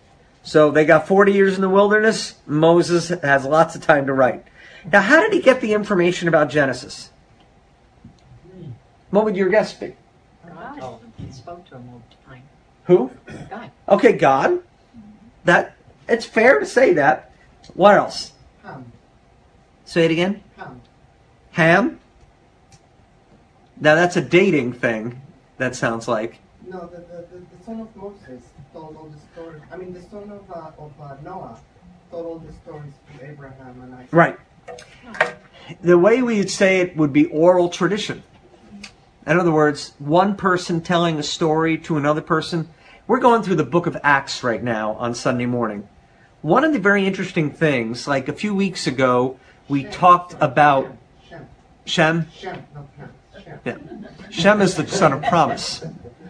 So they got forty years in the wilderness. Moses has lots of time to write. Now, how did he get the information about Genesis? What would your guess be? God, he spoke to him all the time. Who? God. Okay, God. That it's fair to say that. What else? Ham. Say it again. Ham. Ham. Now that's a dating thing. That sounds like. No, the, the, the, the son of Moses told all the stories. I mean, the son of, uh, of uh, Noah told all the stories to Abraham and Isaac. Right. The way we would say it would be oral tradition. In other words, one person telling a story to another person. We're going through the book of Acts right now on Sunday morning. One of the very interesting things, like a few weeks ago, we Shem, talked sorry, about Shem. Shem. Shem, not Ham. Shem. Yeah. Shem is the son of promise.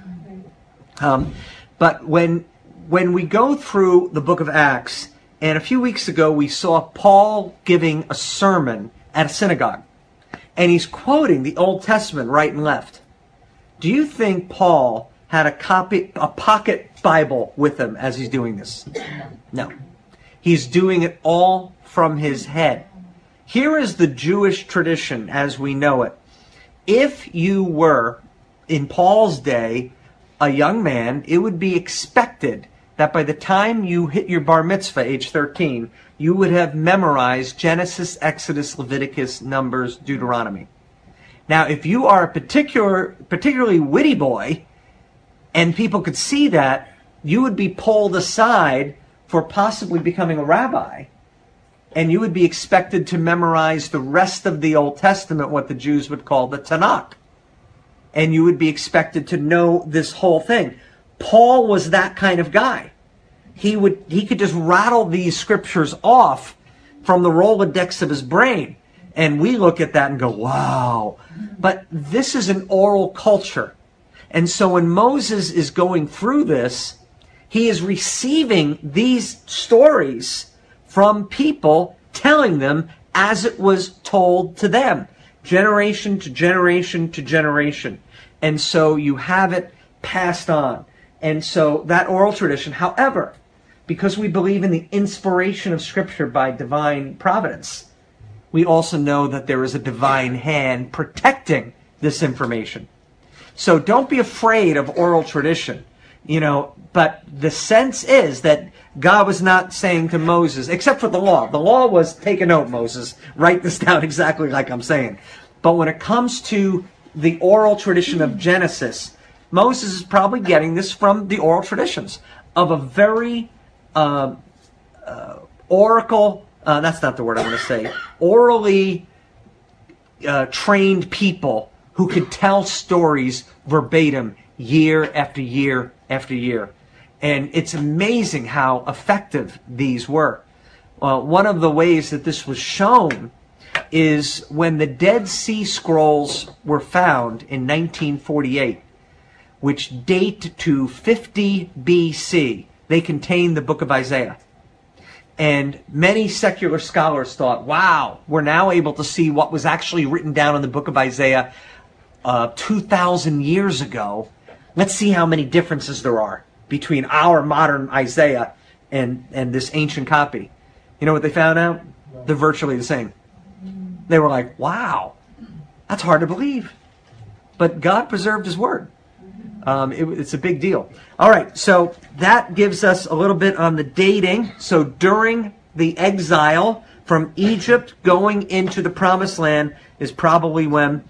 Um, but when when we go through the book of Acts, and a few weeks ago we saw Paul giving a sermon at a synagogue, and he's quoting the Old Testament right and left. Do you think Paul had a copy, a pocket Bible with him as he's doing this? No. He's doing it all from his head. Here is the Jewish tradition as we know it. If you were, in Paul's day, a young man, it would be expected that by the time you hit your bar mitzvah, age thirteen, you would have memorized Genesis, Exodus, Leviticus, Numbers, Deuteronomy. Now, if you are a particular, particularly witty boy, and people could see that, you would be pulled aside for possibly becoming a rabbi, and you would be expected to memorize the rest of the Old Testament, what the Jews would call the Tanakh. And you would be expected to know this whole thing. Paul was that kind of guy. He would he could just rattle these scriptures off from the Rolodex of his brain. And we look at that and go, wow. But this is an oral culture. And so when Moses is going through this, he is receiving these stories from people, telling them as it was told to them, generation to generation to generation. And so you have it passed on. And so that oral tradition, however, because we believe in the inspiration of Scripture by divine providence, we also know that there is a divine hand protecting this information. So don't be afraid of oral tradition, you know, but the sense is that God was not saying to Moses, except for the law. The law was, take a note, Moses, write this down exactly like I'm saying. But when it comes to the oral tradition of Genesis, Moses is probably getting this from the oral traditions of a very uh, uh, oracle, uh, that's not the word I want to say, orally uh, trained people who could tell stories verbatim year after year after year. And it's amazing how effective these were. Uh, one of the ways that this was shown is when the Dead Sea Scrolls were found in nineteen forty-eight, which date to fifty B C. They contain the book of Isaiah. And many secular scholars thought, wow, we're now able to see what was actually written down in the book of Isaiah uh, two thousand years ago. Let's see how many differences there are between our modern Isaiah and, and this ancient copy. You know what they found out? They're virtually the same. They were like, wow, that's hard to believe. But God preserved His word. Um, it, it's a big deal. All right, so that gives us a little bit on the dating. So during the exile from Egypt going into the Promised Land is probably when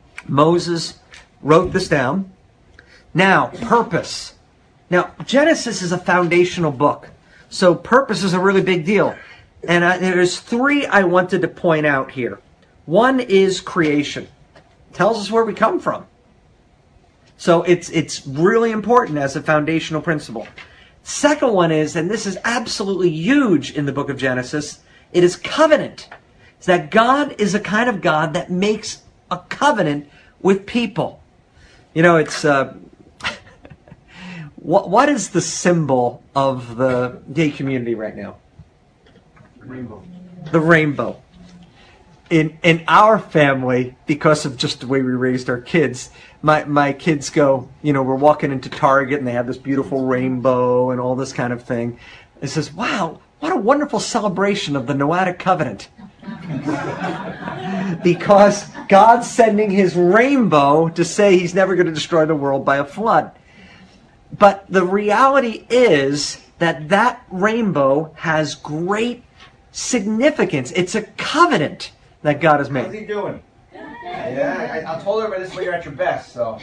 Moses wrote this down. Now, purpose. Now, Genesis is a foundational book. So purpose is a really big deal. And I, there's three I wanted to point out here. One is creation. Tells us where we come from. So it's it's really important as a foundational principle. Second one is, and this is absolutely huge in the book of Genesis, it is covenant. It's that God is a kind of God that makes a covenant with people. You know, it's uh, what what is the symbol of the gay community right now? Rainbow. The rainbow. In in our family, because of just the way we raised our kids, my my kids go, you know, we're walking into Target and they have this beautiful rainbow and all this kind of thing. It says, wow, what a wonderful celebration of the Noahic covenant. Because God's sending his rainbow to say he's never going to destroy the world by a flood. But the reality is that that rainbow has great significance. It's a covenant that God has made. How's he doing? Yeah, I, I told everybody this way you're at your best, so.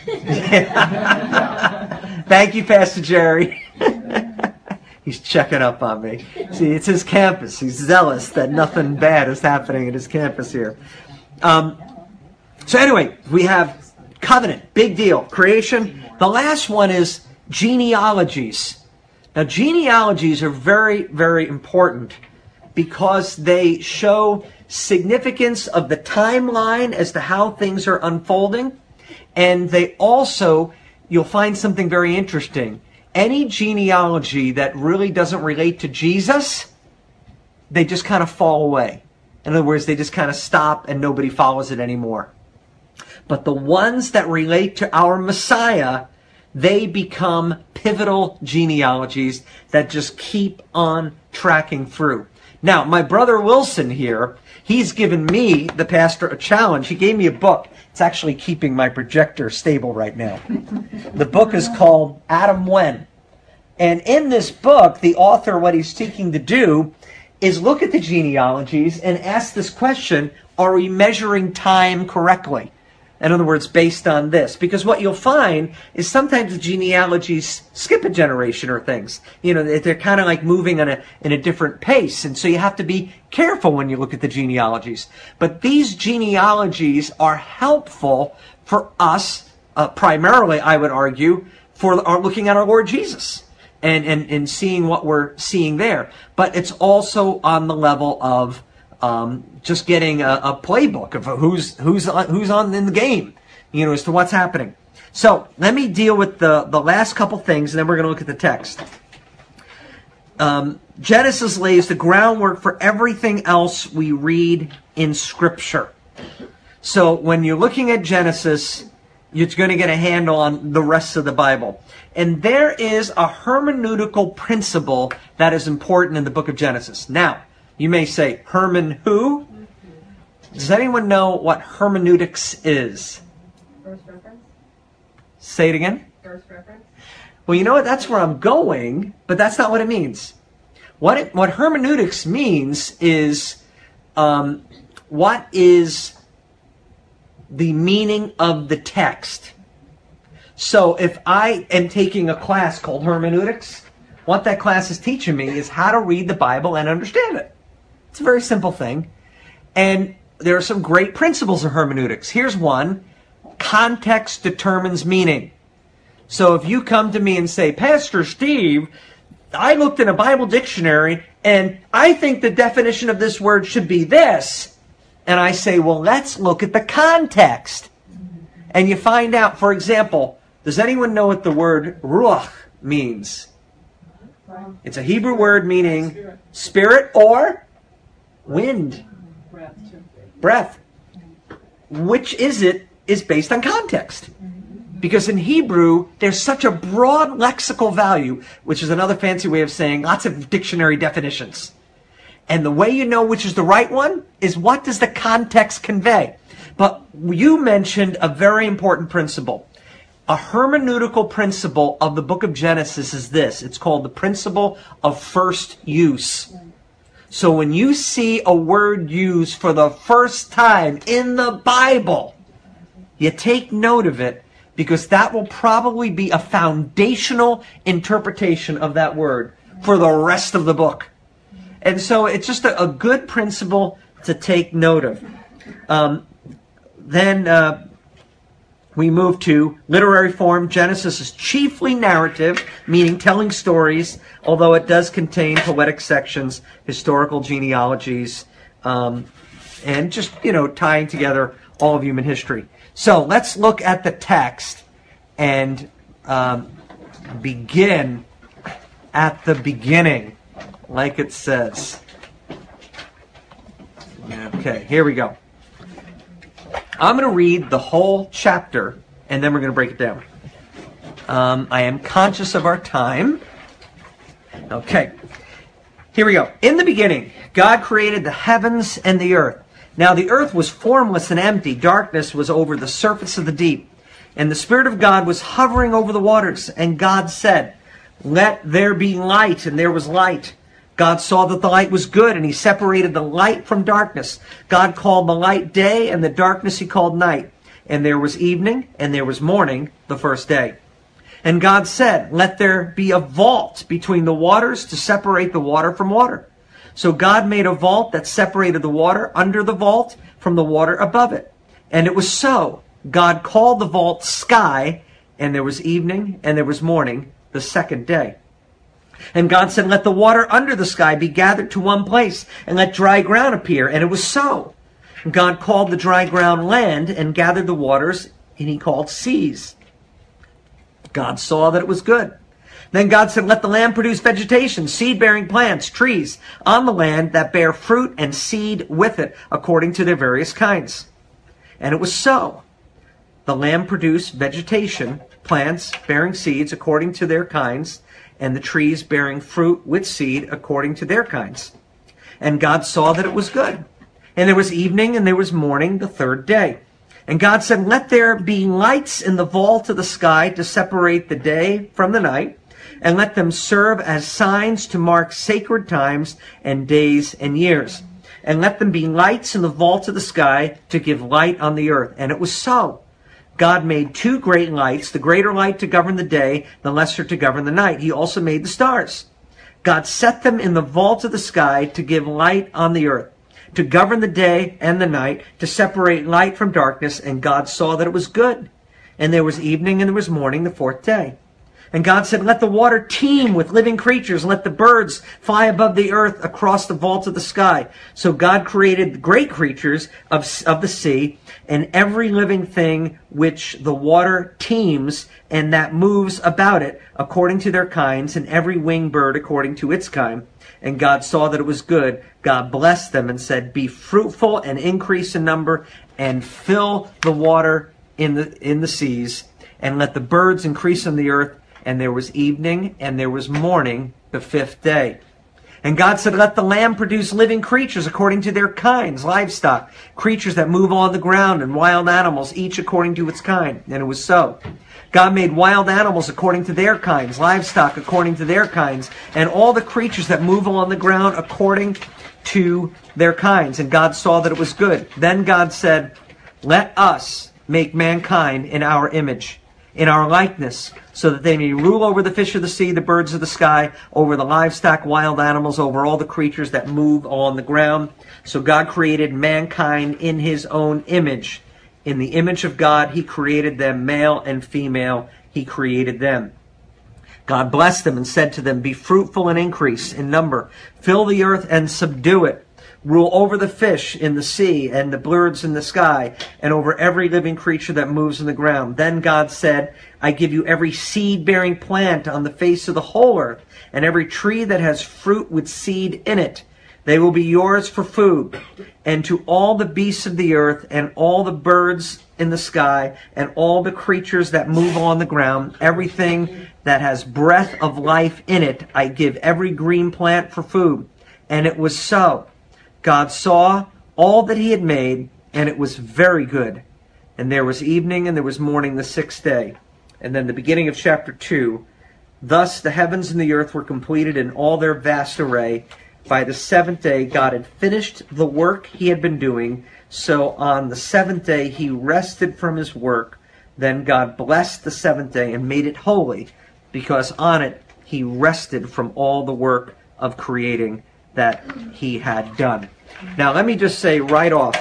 Thank you, Pastor Jerry. He's checking up on me. See, it's his campus. He's zealous that nothing bad is happening at his campus here. Um, so anyway, we have covenant, big deal. Creation. The last one is genealogies. Now, genealogies are very, very important because they show significance of the timeline as to how things are unfolding. And they also, you'll find something very interesting. Any genealogy that really doesn't relate to Jesus, they just kind of fall away. In other words, they just kind of stop and nobody follows it anymore. But the ones that relate to our Messiah, they become pivotal genealogies that just keep on tracking through. Now, my brother Wilson here, he's given me, the pastor, a challenge. He gave me a book. It's actually keeping my projector stable right now. The book is called Adam When. And in this book, the author, what he's seeking to do is look at the genealogies and ask this question, are we measuring time correctly? In other words, based on this. Because what you'll find is sometimes the genealogies skip a generation or things. You know, they're kind of like moving on a, in a different pace. And so you have to be careful when you look at the genealogies. But these genealogies are helpful for us, uh, primarily, I would argue, for our looking at our Lord Jesus and, and, and seeing what we're seeing there. But it's also on the level of Um, just getting a, a playbook of who's who's on, who's on in the game, you know, as to what's happening. So let me deal with the the last couple things, and then we're going to look at the text. Um, Genesis lays the groundwork for everything else we read in Scripture. So when you're looking at Genesis, you're going to get a handle on the rest of the Bible. And there is a hermeneutical principle that is important in the book of Genesis. Now, you may say, Herman who? Does anyone know what hermeneutics is? First reference? Say it again. First reference? Well, you know what? That's where I'm going, but that's not what it means. What it, what hermeneutics means is um, what is the meaning of the text. So if I am taking a class called hermeneutics, what that class is teaching me is how to read the Bible and understand it. It's a very simple thing. And there are some great principles of hermeneutics. Here's one. Context determines meaning. So if you come to me and say, Pastor Steve, I looked in a Bible dictionary and I think the definition of this word should be this. And I say, well, let's look at the context. And you find out, for example, does anyone know what the word ruach means? It's a Hebrew word meaning spirit or wind. Breath, too. Breath. Which is it is based on context. Because in Hebrew, there's such a broad lexical value, which is another fancy way of saying lots of dictionary definitions. And the way you know which is the right one is what does the context convey. But you mentioned a very important principle. A hermeneutical principle of the book of Genesis is this. It's called the principle of first use. So when you see a word used for the first time in the Bible, you take note of it because that will probably be a foundational interpretation of that word for the rest of the book. And so it's just a, a good principle to take note of. Um, then uh, we move to literary form. Genesis is chiefly narrative, meaning telling stories, although it does contain poetic sections, historical genealogies, um, and just, you know, tying together all of human history. So let's look at the text and um, begin at the beginning, like it says. Okay, here we go. I'm going to read the whole chapter, and then we're going to break it down. Um, I am conscious of our time. Okay. Here we go. In the beginning, God created the heavens and the earth. Now the earth was formless and empty. Darkness was over the surface of the deep. And the Spirit of God was hovering over the waters. And God said, "Let there be light." And there was light. God saw that the light was good, and he separated the light from darkness. God called the light day, and the darkness he called night. And there was evening, and there was morning the first day. And God said, "Let there be a vault between the waters to separate the water from water." So God made a vault that separated the water under the vault from the water above it. And it was so. God called the vault sky, and there was evening, and there was morning the second day. And God said, "Let the water under the sky be gathered to one place, and let dry ground appear." And it was so. God called the dry ground land, and gathered the waters, and he called seas. God saw that it was good. Then God said, "Let the land produce vegetation, seed-bearing plants, trees on the land that bear fruit and seed with it, according to their various kinds." And it was so. The land produced vegetation, plants bearing seeds according to their kinds, and the trees bearing fruit with seed according to their kinds. And God saw that it was good. And there was evening and there was morning the third day. And God said, "Let there be lights in the vault of the sky to separate the day from the night, and let them serve as signs to mark sacred times and days and years. And let them be lights in the vault of the sky to give light on the earth." And it was so. God made two great lights, the greater light to govern the day, the lesser to govern the night. He also made the stars. God set them in the vault of the sky to give light on the earth, to govern the day and the night, to separate light from darkness. And God saw that it was good. And there was evening and there was morning the fourth day. And God said, "Let the water teem with living creatures, and let the birds fly above the earth across the vault of the sky." So God created great creatures of, of the sea, and every living thing which the water teems and that moves about it according to their kinds, and every winged bird according to its kind. And God saw that it was good. God blessed them and said, "Be fruitful and increase in number, and fill the water in the in the seas, and let the birds increase on the earth." And there was evening and there was morning the fifth day. And God said, "Let the land produce living creatures according to their kinds, livestock, creatures that move on the ground, and wild animals, each according to its kind." And it was so. God made wild animals according to their kinds, livestock according to their kinds, and all the creatures that move on the ground according to their kinds. And God saw that it was good. Then God said, "Let us make mankind in our image, in our likeness, so that they may rule over the fish of the sea, the birds of the sky, over the livestock, wild animals, over all the creatures that move on the ground." So God created mankind in his own image. In the image of God, he created them, male and female, he created them. God blessed them and said to them, "Be fruitful and increase in number. Fill the earth and subdue it. Rule over the fish in the sea and the birds in the sky, and over every living creature that moves in the ground." Then God said, "I give you every seed-bearing plant on the face of the whole earth, and every tree that has fruit with seed in it. They will be yours for food. And to all the beasts of the earth, and all the birds in the sky, and all the creatures that move on the ground, everything that has breath of life in it, I give every green plant for food." And it was so. God saw all that he had made, and it was very good. And there was evening and there was morning the sixth day. And then the beginning of chapter two. Thus the heavens and the earth were completed in all their vast array. By the seventh day God had finished the work he had been doing. So on the seventh day he rested from his work. Then God blessed the seventh day and made it holy, because on it he rested from all the work of creating that he had done. Now let me just say right off,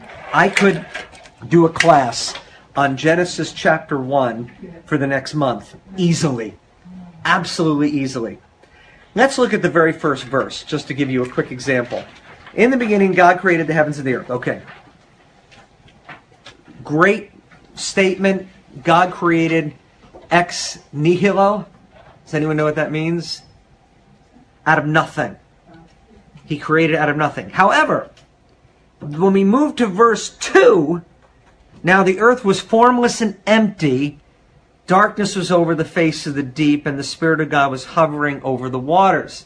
I could do a class on Genesis chapter one for the next month, easily. Absolutely easily. Let's look at the very first verse, just to give you a quick example. In the beginning, God created the heavens and the earth. Okay. Great statement. God created ex nihilo. Does anyone know what that means? Out of nothing. He created out of nothing. However, when we move to verse two, now the earth was formless and empty. Darkness was over the face of the deep, and the Spirit of God was hovering over the waters.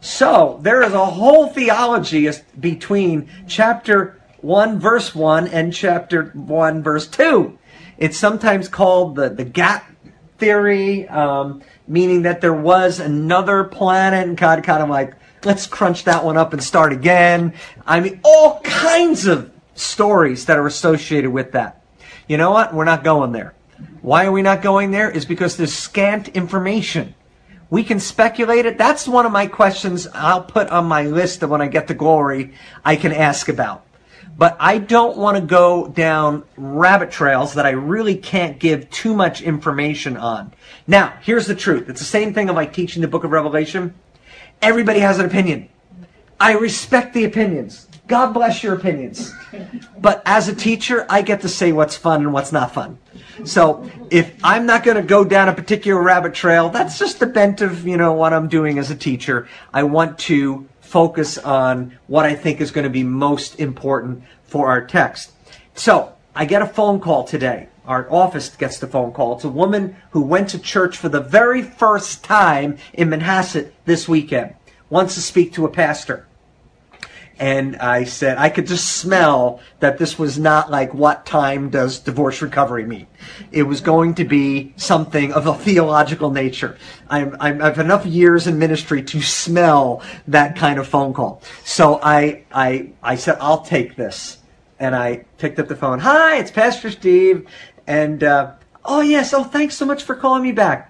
So there is a whole theology between chapter one, verse one, and chapter one, verse two. It's sometimes called the, the gap theory, um, meaning that there was another planet, and God kind of like, let's crunch that one up and start again. I mean, all kinds of stories that are associated with that. You know what? We're not going there. Why are we not going there? Is because there's scant information. We can speculate it. That's one of my questions I'll put on my list of when I get to glory I can ask about. But I don't want to go down rabbit trails that I really can't give too much information on. Now, here's the truth. It's the same thing of like teaching the book of Revelation. Everybody has an opinion. I respect the opinions. God bless your opinions. But as a teacher, I get to say what's fun and what's not fun. So if I'm not going to go down a particular rabbit trail, that's just the bent of, you know, what I'm doing as a teacher. I want to focus on what I think is going to be most important for our text. So I get a phone call today. Our office gets the phone call. It's a woman who went to church for the very first time in Manhasset this weekend. Wants to speak to a pastor. And I said, I could just smell that this was not like, what time does divorce recovery meet? It was going to be something of a theological nature. I'm, I'm, I have enough years in ministry to smell that kind of phone call. So I, I, I said, I'll take this. And I picked up the phone. Hi, it's Pastor Steve. And, uh, oh yes, oh thanks so much for calling me back.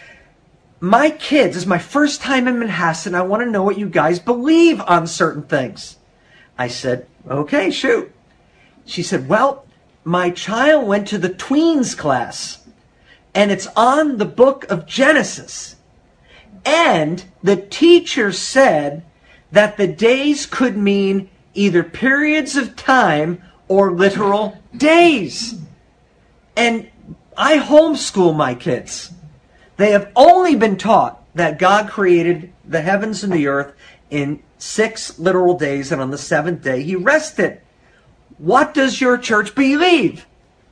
My kids, this is my first time in Manhasset, and I want to know what you guys believe on certain things. I said, okay, shoot. She said, well, my child went to the tweens class, and it's on the book of Genesis. And the teacher said that the days could mean either periods of time or literal days. And I homeschool my kids. They have only been taught that God created the heavens and the earth in six literal days, and on the seventh day he rested. What does your church believe?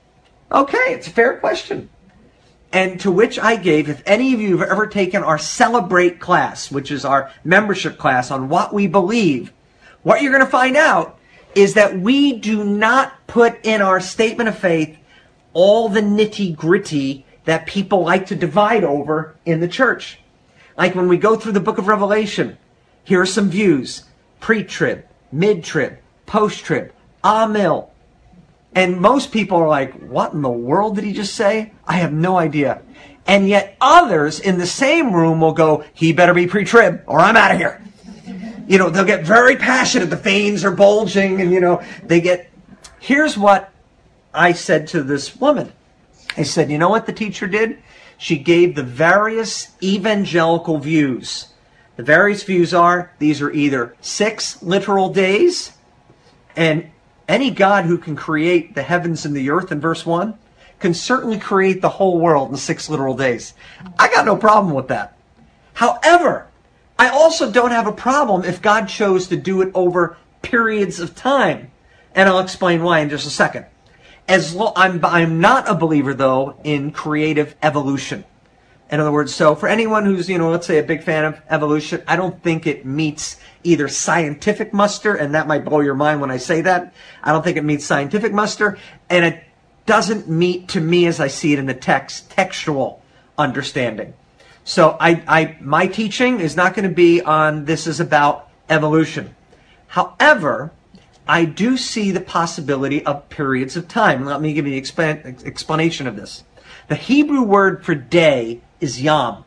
Okay, it's a fair question. And to which I gave, if any of you have ever taken our Celebrate class, which is our membership class on what we believe, what you're going to find out is that we do not put in our statement of faith all the nitty-gritty that people like to divide over in the church. Like when we go through the book of Revelation, here are some views. Pre-trib, mid-trib, post-trib, amil. And most people are like, what in the world did he just say? I have no idea. And yet others in the same room will go, he better be pre-trib or I'm out of here. You know, they'll get very passionate. The veins are bulging and, you know, they get... Here's what I said to this woman. I said, you know what the teacher did? She gave the various evangelical views. The various views are, these are either six literal days, and any God who can create the heavens and the earth in verse one can certainly create the whole world in six literal days. I got no problem with that. However, I also don't have a problem if God chose to do it over periods of time. And I'll explain why in just a second. As lo- I'm, I'm not a believer, though, in creative evolution. In other words, so for anyone who's, you know, let's say a big fan of evolution, I don't think it meets either scientific muster, and that might blow your mind when I say that. I don't think it meets scientific muster, and it doesn't meet, to me, as I see it in the text, textual understanding. So I, I, my teaching is not going to be on this is about evolution. However, I do see the possibility of periods of time. Let me give you the expan- explanation of this. The Hebrew word for day is yom.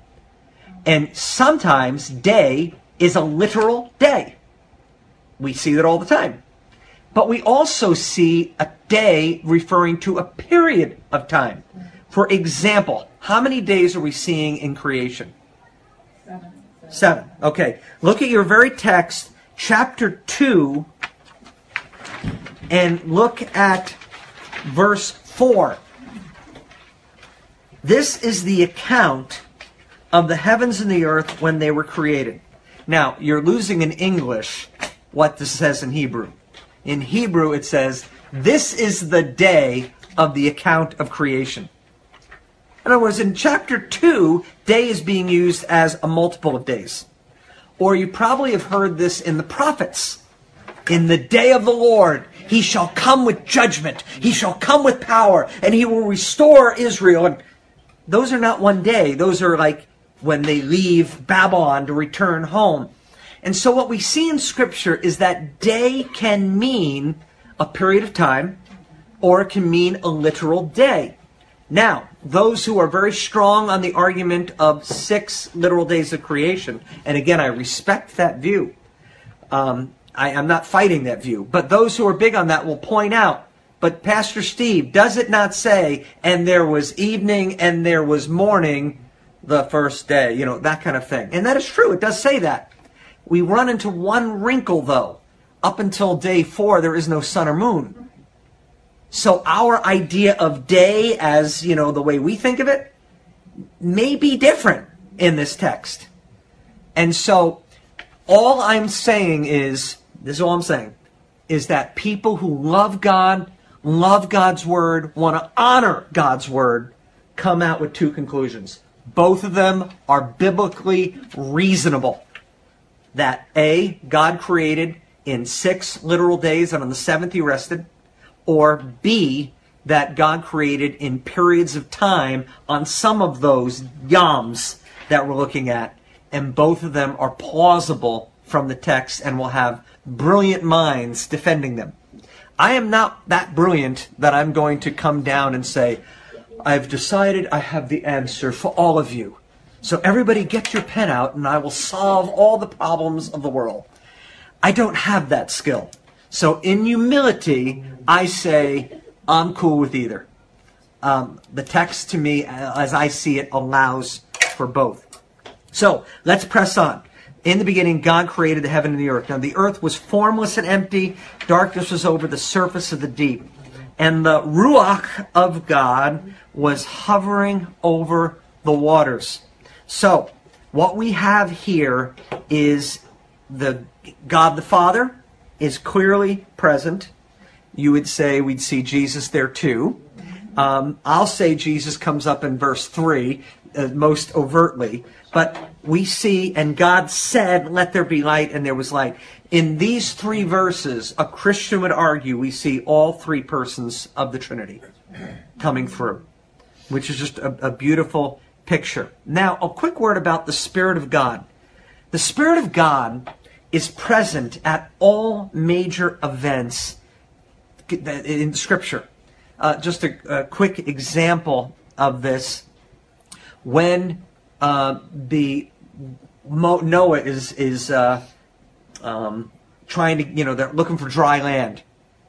And sometimes day is a literal day. We see that all the time. But we also see a day referring to a period of time. For example, how many days are we seeing in creation? Seven. Seven. Okay. Look at your very text, chapter two, and look at verse four. This is the account of the heavens and the earth when they were created. Now, you're losing in English what this says in Hebrew. In Hebrew, it says, this is the day of the account of creation. In other words, in chapter two, day is being used as a multiple of days. Or you probably have heard this in the prophets. In the day of the Lord, he shall come with judgment. He shall come with power, and he will restore Israel. And those are not one day. Those are like when they leave Babylon to return home. And so what we see in Scripture is that day can mean a period of time, or it can mean a literal day. Now, those who are very strong on the argument of six literal days of creation, and again, I respect that view. Um, I, I'm not fighting that view. But those who are big on that will point out, but Pastor Steve, does it not say, and there was evening and there was morning the first day? You know, that kind of thing. And that is true. It does say that. We run into one wrinkle, though. Up until day four, there is no sun or moon. So our idea of day, as, you know, the way we think of it, may be different in this text. And so all I'm saying is, this is all I'm saying, is that people who love God, love God's Word, want to honor God's Word, come out with two conclusions. Both of them are biblically reasonable. That A, God created in six literal days, and on the seventh he rested. Or B, that God created in periods of time on some of those yams that we're looking at. And both of them are plausible from the text and will have brilliant minds defending them. I am not that brilliant that I'm going to come down and say, I've decided I have the answer for all of you. So everybody get your pen out and I will solve all the problems of the world. I don't have that skill. So in humility, I say, I'm cool with either. Um, the text to me, as I see it, allows for both. So let's press on. In the beginning, God created the heaven and the earth. Now the earth was formless and empty. Darkness was over the surface of the deep. And the Ruach of God was hovering over the waters. So what we have here is the God the Father is clearly present. You would say we'd see Jesus there too. Um, I'll say Jesus comes up in verse three uh, most overtly. But we see, and God said, let there be light, and there was light. In these three verses, a Christian would argue we see all three persons of the Trinity coming through, which is just a, a beautiful picture. Now, a quick word about the Spirit of God. The Spirit of God is present at all major events in Scripture. Uh, just a, a quick example of this. When uh, the Mo, Noah is is uh, um, trying to, you know, they're looking for dry land.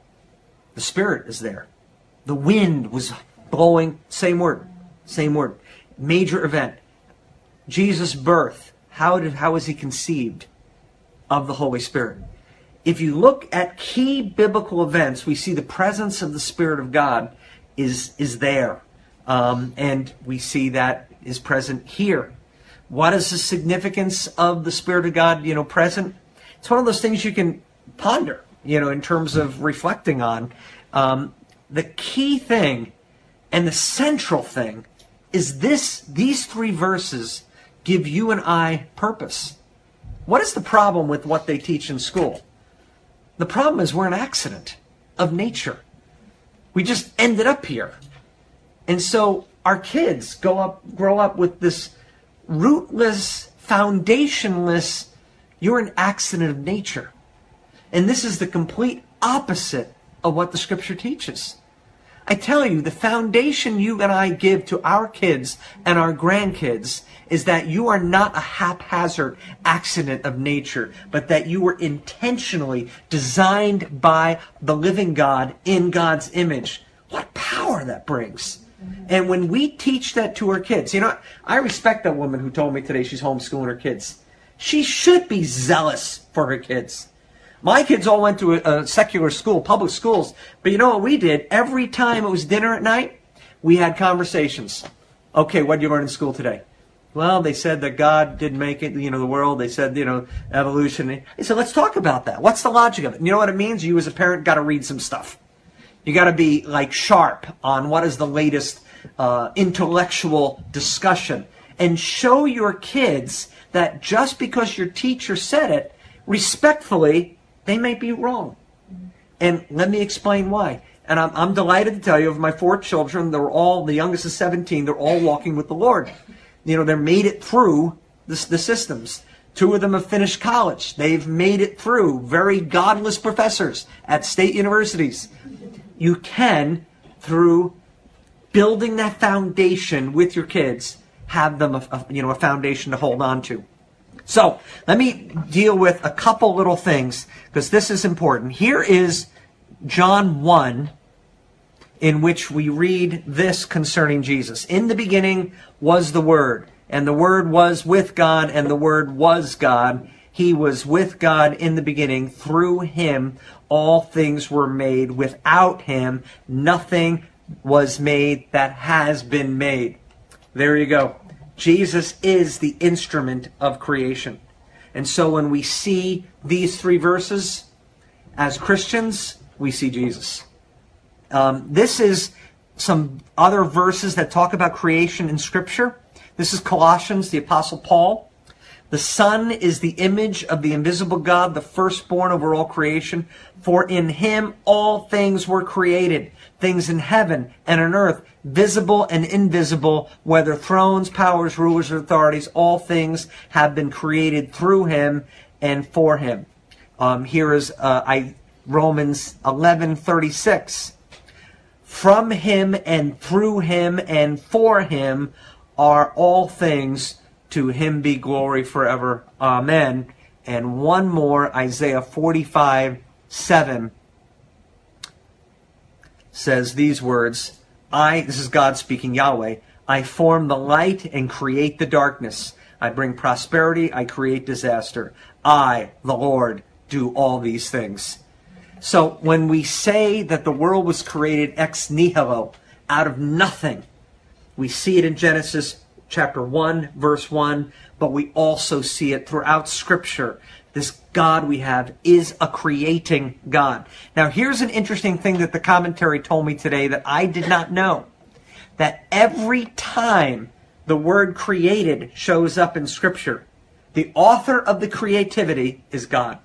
The Spirit is there. The wind was blowing. Same word. Same word. Major event. Jesus' birth. How did how was he conceived? Of the Holy Spirit. If you look at key biblical events, we see the presence of the Spirit of God is is there, um, and we see that is present here. What is the significance of the Spirit of God? You know, present. It's one of those things you can ponder. You know, in terms of reflecting on. Um, the key thing and the central thing is this: these three verses give you and I purpose. What is the problem with what they teach in school? The problem is we're an accident of nature. We just ended up here. And so our kids go up, grow up with this rootless, foundationless, you're an accident of nature. And this is the complete opposite of what the Scripture teaches. I tell you, the foundation you and I give to our kids and our grandkids is that you are not a haphazard accident of nature, but that you were intentionally designed by the living God in God's image. What power that brings. And when we teach that to our kids, you know, I respect that woman who told me today she's homeschooling her kids. She should be zealous for her kids. My kids all went to a, a secular school, public schools. But you know what we did? Every time it was dinner at night, we had conversations. Okay, what did you learn in school today? Well, they said that God didn't make it, you know, the world. They said, you know, evolution. They said, let's talk about that. What's the logic of it? And you know what it means? You as a parent got to read some stuff. You got to be like sharp on what is the latest uh, intellectual discussion. And show your kids that just because your teacher said it, respectfully, they may be wrong. And let me explain why. And I'm, I'm delighted to tell you, of my four children, they're all, the youngest is seventeen, they're all walking with the Lord. You know, they're made it through the, the systems. Two of them have finished college. They've made it through. Very godless professors at state universities. You can, through building that foundation with your kids, have them a, a, you know, a foundation to hold on to. So let me deal with a couple little things, because this is important. Here is John one, in which we read this concerning Jesus. In the beginning was the Word, and the Word was with God, and the Word was God. He was with God in the beginning. Through him all things were made. Without him nothing was made that has been made. There you go. Jesus is the instrument of creation. And so when we see these three verses, as Christians, we see Jesus. Um, this is some other verses that talk about creation in Scripture. This is Colossians, the Apostle Paul. The Son is the image of the invisible God, the firstborn over all creation. For in him all things were created, things in heaven and on earth, visible and invisible, whether thrones, powers, rulers, or authorities, all things have been created through him and for him. Um, here is uh, I, Romans eleven thirty-six. From him and through him and for him are all things. To him be glory forever. Amen. And one more, Isaiah forty-five seven says these words. I, this is God speaking, Yahweh, I form the light and create the darkness. I bring prosperity, I create disaster. I, the Lord, do all these things. So when we say that the world was created ex nihilo, out of nothing, we see it in Genesis chapter one, verse one, but we also see it throughout Scripture. This God we have is a creating God. Now here's an interesting thing that the commentary told me today that I did not know. That every time the word created shows up in Scripture, the author of the creativity is God.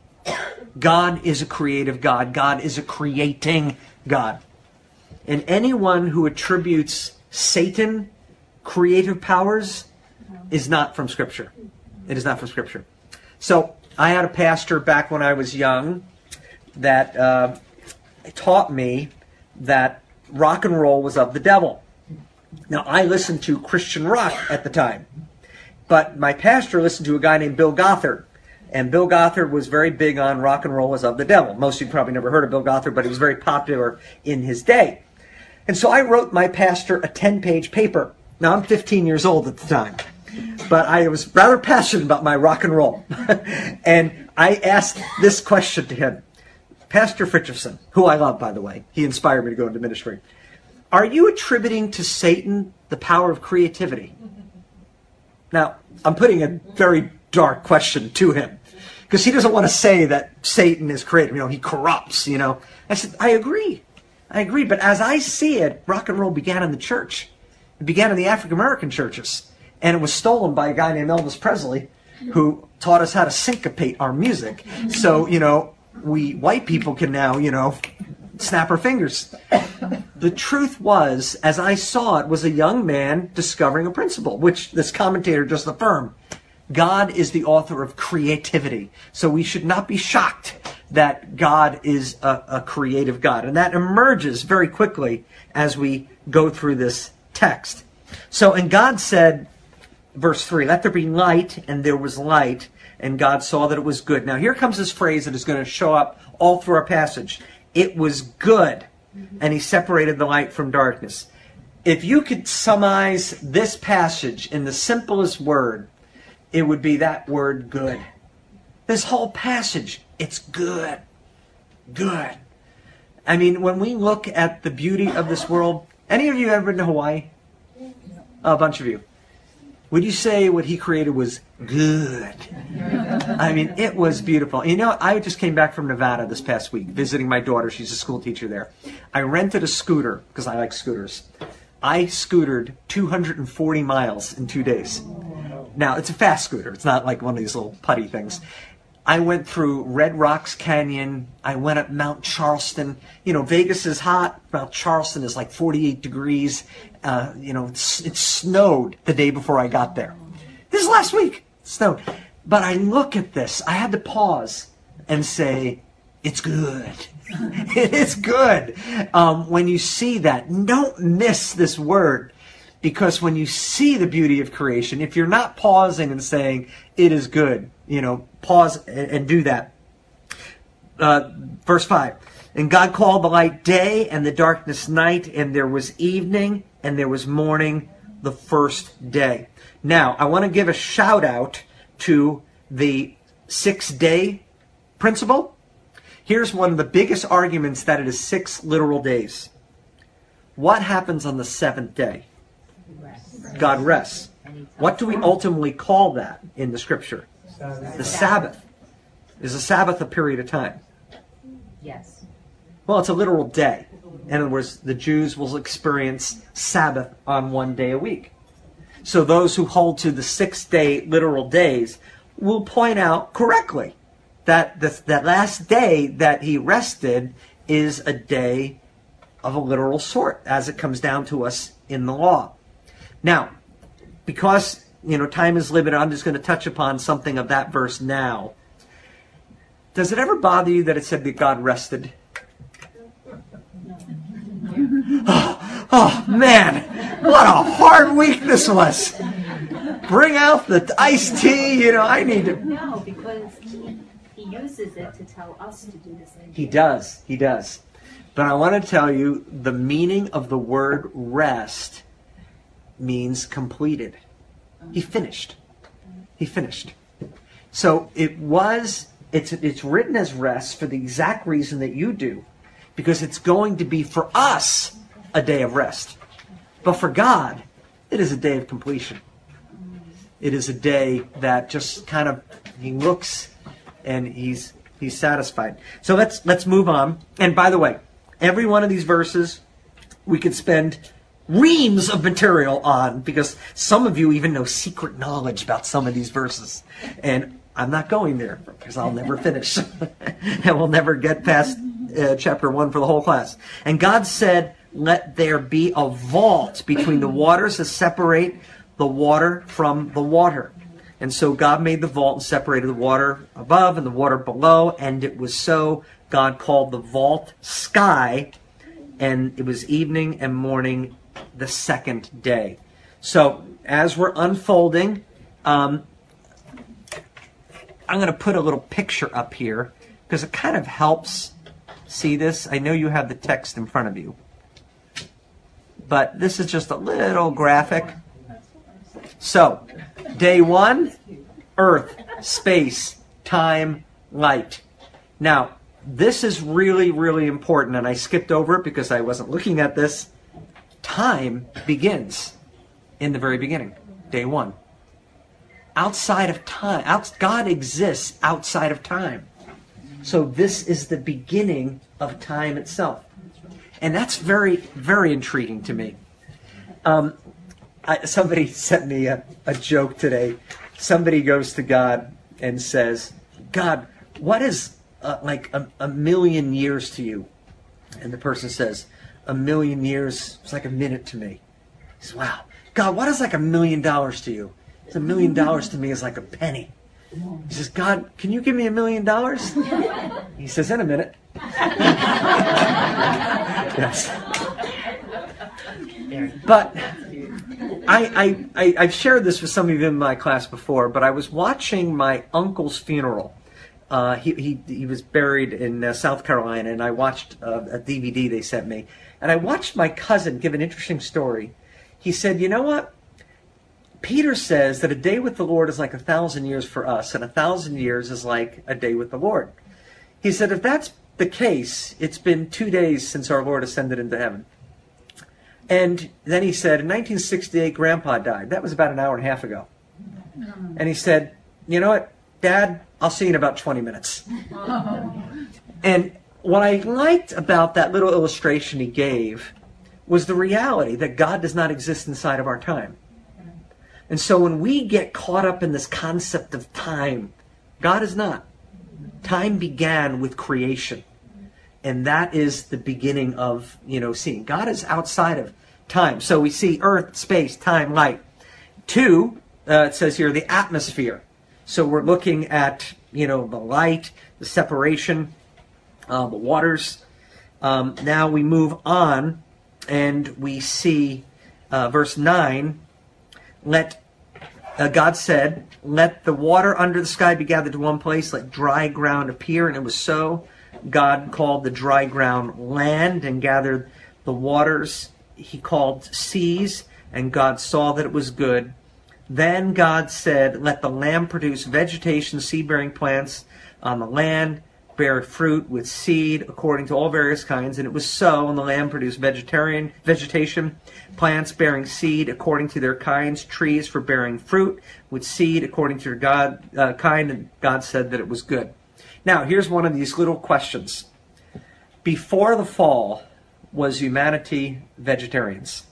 God is a creative God. God is a creating God. And anyone who attributes Satan creative powers is not from Scripture. It is not from Scripture. So I had a pastor back when I was young that uh, taught me that rock and roll was of the devil. Now I listened to Christian rock at the time, but my pastor listened to a guy named Bill Gothard. And Bill Gothard was very big on rock and roll was of the devil. Most of you probably never heard of Bill Gothard, but he was very popular in his day. And so I wrote my pastor a ten-page paper. Now, I'm fifteen years old at the time, but I was rather passionate about my rock and roll. And I asked this question to him. Pastor Fritjofson, who I love, by the way, he inspired me to go into ministry. Are you attributing to Satan the power of creativity? Now, I'm putting a very dark question to him, because he doesn't want to say that Satan is creative. You know, he corrupts, you know. I said, I agree. I agree. But as I see it, rock and roll began in the church. It began in the African-American churches, and it was stolen by a guy named Elvis Presley, who taught us how to syncopate our music. So, you know, we white people can now, you know, snap our fingers. The truth was, as I saw it, was a young man discovering a principle, which this commentator just affirmed. God is the author of creativity. So we should not be shocked that God is a, a creative God. And that emerges very quickly as we go through this text. So, and God said, verse three, let there be light, and there was light, and God saw that it was good. Now here comes this phrase that is going to show up all through our passage. It was good, and he separated the light from darkness. If you could summarize this passage in the simplest word, it would be that word good. This whole passage, it's good. Good. I mean, when we look at the beauty of this world, any of you ever been to Hawaii? A bunch of you. Would you say what he created was good? I mean, it was beautiful. You know, I just came back from Nevada this past week, visiting my daughter. She's a school teacher there. I rented a scooter, because I like scooters. I scootered two hundred forty miles in two days. Now, it's a fast scooter. It's not like one of these little putty things. I went through Red Rocks Canyon. I went up Mount Charleston. You know, Vegas is hot. Mount Charleston is like forty-eight degrees. Uh, you know, it's, it snowed the day before I got there. This is last week. It snowed. But I look at this. I had to pause and say, it's good. It is good. Um, when you see that, don't miss this word. Because when you see the beauty of creation, if you're not pausing and saying, it is good, you know, pause and, and do that. Uh, verse five. And God called the light day and the darkness night, and there was evening and there was morning the first day. Now, I want to give a shout out to the six-day principle. Here's one of the biggest arguments that it is six literal days. What happens on the seventh day? God rests. What do we ultimately call that in the scripture? Sabbath. The Sabbath. Is the Sabbath a period of time? Yes. Well, it's a literal day. In other words, the Jews will experience Sabbath on one day a week. So those who hold to the six-day literal days will point out correctly that the, that last day that he rested is a day of a literal sort, as it comes down to us in the law. Now, because, you know, time is limited, I'm just going to touch upon something of that verse now. Does it ever bother you that it said that God rested? Oh, oh, man, what a hard week this was. Bring out the iced tea, you know, I need to... No, because he, he uses it to tell us to do the same. He does, he does. But I want to tell you, the meaning of the word rest means completed. He finished. He finished. So it was, it's, it's written as rest for the exact reason that you do, because it's going to be for us a day of rest. But for God, it is a day of completion. It is a day that just kind of, he looks and he's he's satisfied. So let's let's move on. And by the way, every one of these verses we could spend reams of material on, because some of you even know secret knowledge about some of these verses. And I'm not going there because I'll never finish. And we'll never get past uh, chapter one for the whole class. And God said, let there be a vault between the waters to separate the water from the water. And so God made the vault and separated the water above and the water below. And it was so. God called the vault sky. And it was evening and morning the second day. So as we're unfolding, um, I'm going to put a little picture up here because it kind of helps see this. I know you have the text in front of you, but this is just a little graphic. So, day one, earth, space, time, light. Now, this is really, really important, and I skipped over it because I wasn't looking at this. Time begins in the very beginning, day one. Outside of time, out, God exists outside of time. So this is the beginning of time itself. And that's very, very intriguing to me. Um, I, somebody sent me a, a joke today. Somebody goes to God and says, God, what is uh, like a, a million years to you? And the person says, a million years is like a minute to me. He says, wow. God, what is like a million dollars to you? A million dollars to me is like a penny. He says, God, can you give me a million dollars? He says, in a minute. Yes. But I, I, I, I've shared this with some of you in my class before, but I was watching my uncle's funeral. Uh, he, he, he was buried in uh, South Carolina, and I watched uh, a D V D they sent me. And I watched my cousin give an interesting story. He said, you know what? Peter says that a day with the Lord is like a thousand years for us, and a thousand years is like a day with the Lord. He said, if that's the case, it's been two days since our Lord ascended into heaven. And then he said, in nineteen sixty-eight, Grandpa died. That was about an hour and a half ago. And he said, you know what, Dad, I'll see you in about twenty minutes. And what I liked about that little illustration he gave was the reality that God does not exist inside of our time. And so when we get caught up in this concept of time, God is not. Time began with creation. And that is the beginning of, you know, seeing. God is outside of time. So we see earth, space, time, light. Two, uh, it says here, the atmosphere. So we're looking at, you know, the light, the separation, uh, the waters. Um, now we move on and we see uh, verse nine. Let, uh, God said, let the water under the sky be gathered to one place, let dry ground appear, and it was so. God called the dry ground land and gathered the waters he called seas, and God saw that it was good. Then God said, let the land produce vegetation, seed-bearing plants on the land, bear fruit with seed according to all various kinds. And it was so, and the land produced vegetarian vegetation, plants bearing seed according to their kinds, trees for bearing fruit with seed according to their God, uh, kind. And God said that it was good. Now, here's one of these little questions. Before the fall, was humanity vegetarians?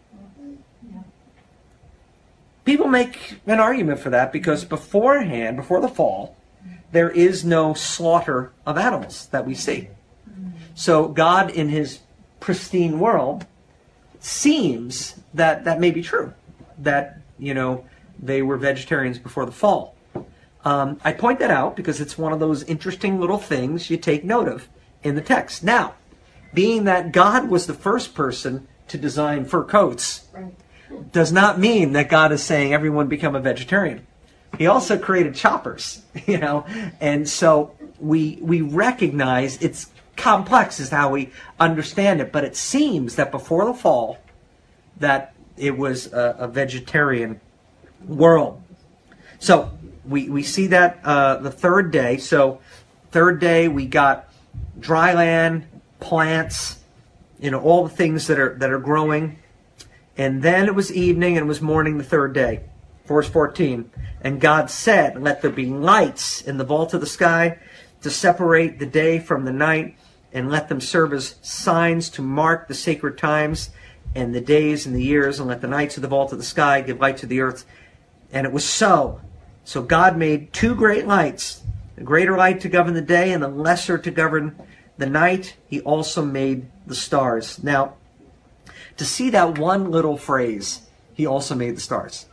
People make an argument for that because beforehand, before the fall, there is no slaughter of animals that we see. So God, in his pristine world, seems that that may be true. That, you know, they were vegetarians before the fall. Um, I point that out because it's one of those interesting little things you take note of in the text. Now, being that God was the first person to design fur coats, does not mean that God is saying everyone become a vegetarian. He also created choppers, you know, and so we we recognize it's complex is how we understand it, but it seems that before the fall, that it was a, a vegetarian world. So we we see that uh, the third day. So third day we got dry land, plants, you know, all the things that are that are growing. And then it was evening and it was morning the third day. Verse fourteen. And God said, let there be lights in the vault of the sky to separate the day from the night, and let them serve as signs to mark the sacred times and the days and the years, and let the nights of the vault of the sky give light to the earth. And it was so. So God made two great lights, the greater light to govern the day and the lesser to govern the night. He also made the stars. Now, to see that one little phrase, he also made the stars.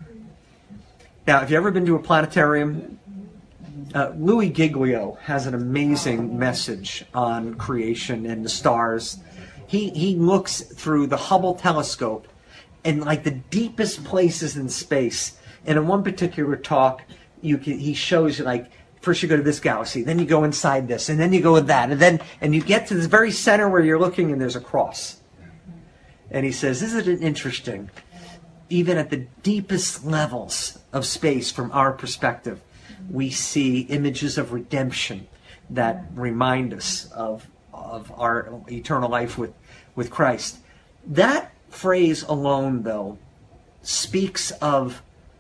Now, if you've ever been to a planetarium, uh, Louis Giglio has an amazing message on creation and the stars. He he looks through the Hubble telescope and like the deepest places in space. And in one particular talk, you can, he shows you like, first you go to this galaxy, then you go inside this, and then you go with that, and then and you get to the very center where you're looking, and there's a cross. And he says, isn't it interesting? Even at the deepest levels of space from our perspective, we see images of redemption that remind us of, of our eternal life with, with Christ. That phrase alone, though, speaks of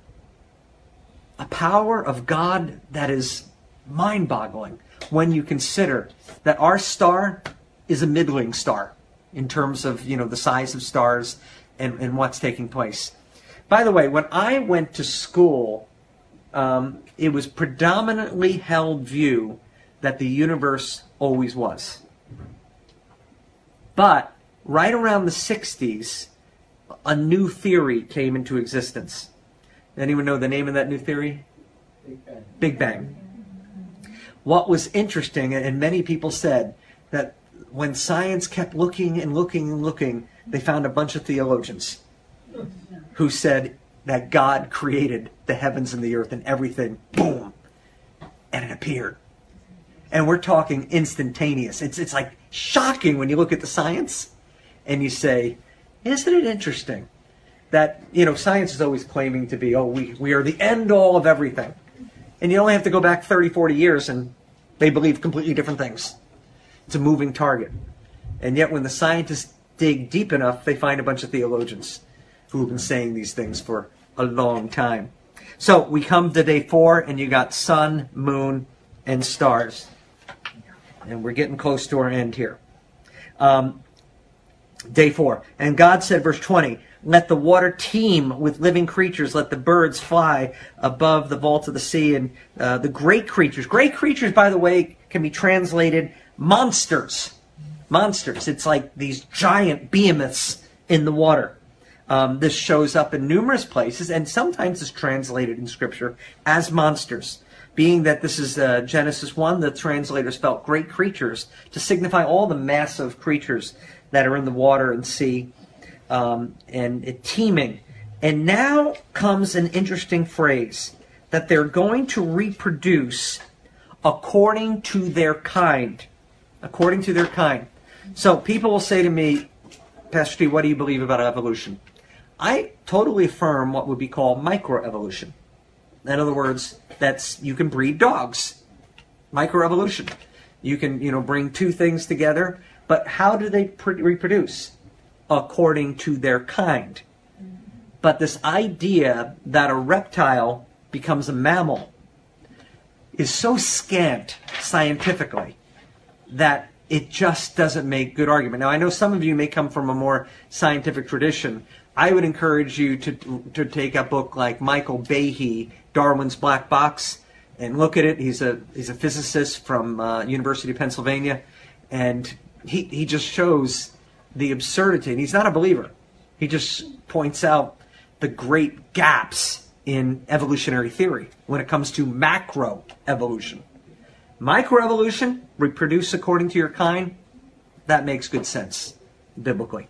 a power of God that is mind-boggling when you consider that our star is a middling star in terms of, you know, the size of stars and, and what's taking place. By the way, when I went to school, um, it was predominantly held view that the universe always was. But right around the sixties, a new theory came into existence. Anyone know the name of that new theory? Big Bang. Big Bang. What was interesting, and many people said, that when science kept looking and looking and looking, they found a bunch of theologians who said that God created the heavens and the earth and everything, boom, and it appeared. And we're talking instantaneous. It's it's like shocking when you look at the science and you say, isn't it interesting that, you know, science is always claiming to be, oh, we, we are the end all of everything. And you only have to go back thirty, forty years and they believe completely different things. It's a moving target. And yet when the scientists dig deep enough, they find a bunch of theologians who have been saying these things for a long time. So we come to day four, and you got sun, moon, and stars. And we're getting close to our end here. Um, day four. And God said, verse twenty, Let the water teem with living creatures. Let the birds fly above the vault of the sea. And uh, the great creatures. Great creatures, by the way, can be translated monsters. Monsters. It's like these giant behemoths in the water. Um, this shows up in numerous places and sometimes is translated in Scripture as monsters. Being that this is uh, Genesis one, the translators felt great creatures to signify all the massive creatures that are in the water and sea, um, and it teeming. And now comes an interesting phrase, that they're going to reproduce according to their kind. According to their kind. So people will say to me, Pastor T, what do you believe about evolution? I totally affirm what would be called microevolution. In other words, that's you can breed dogs. Microevolution. You can, you know, bring two things together, but how do they pre- reproduce? According to their kind. But this idea that a reptile becomes a mammal is so scant scientifically that it just doesn't make good argument. Now, I know some of you may come from a more scientific tradition. I would encourage you to to take a book like Michael Behe, Darwin's Black Box, and look at it. He's a he's a physicist from uh, University of Pennsylvania, and he he just shows the absurdity. And he's not a believer. He just points out the great gaps in evolutionary theory when it comes to macroevolution. Microevolution, reproduce according to your kind, that makes good sense biblically.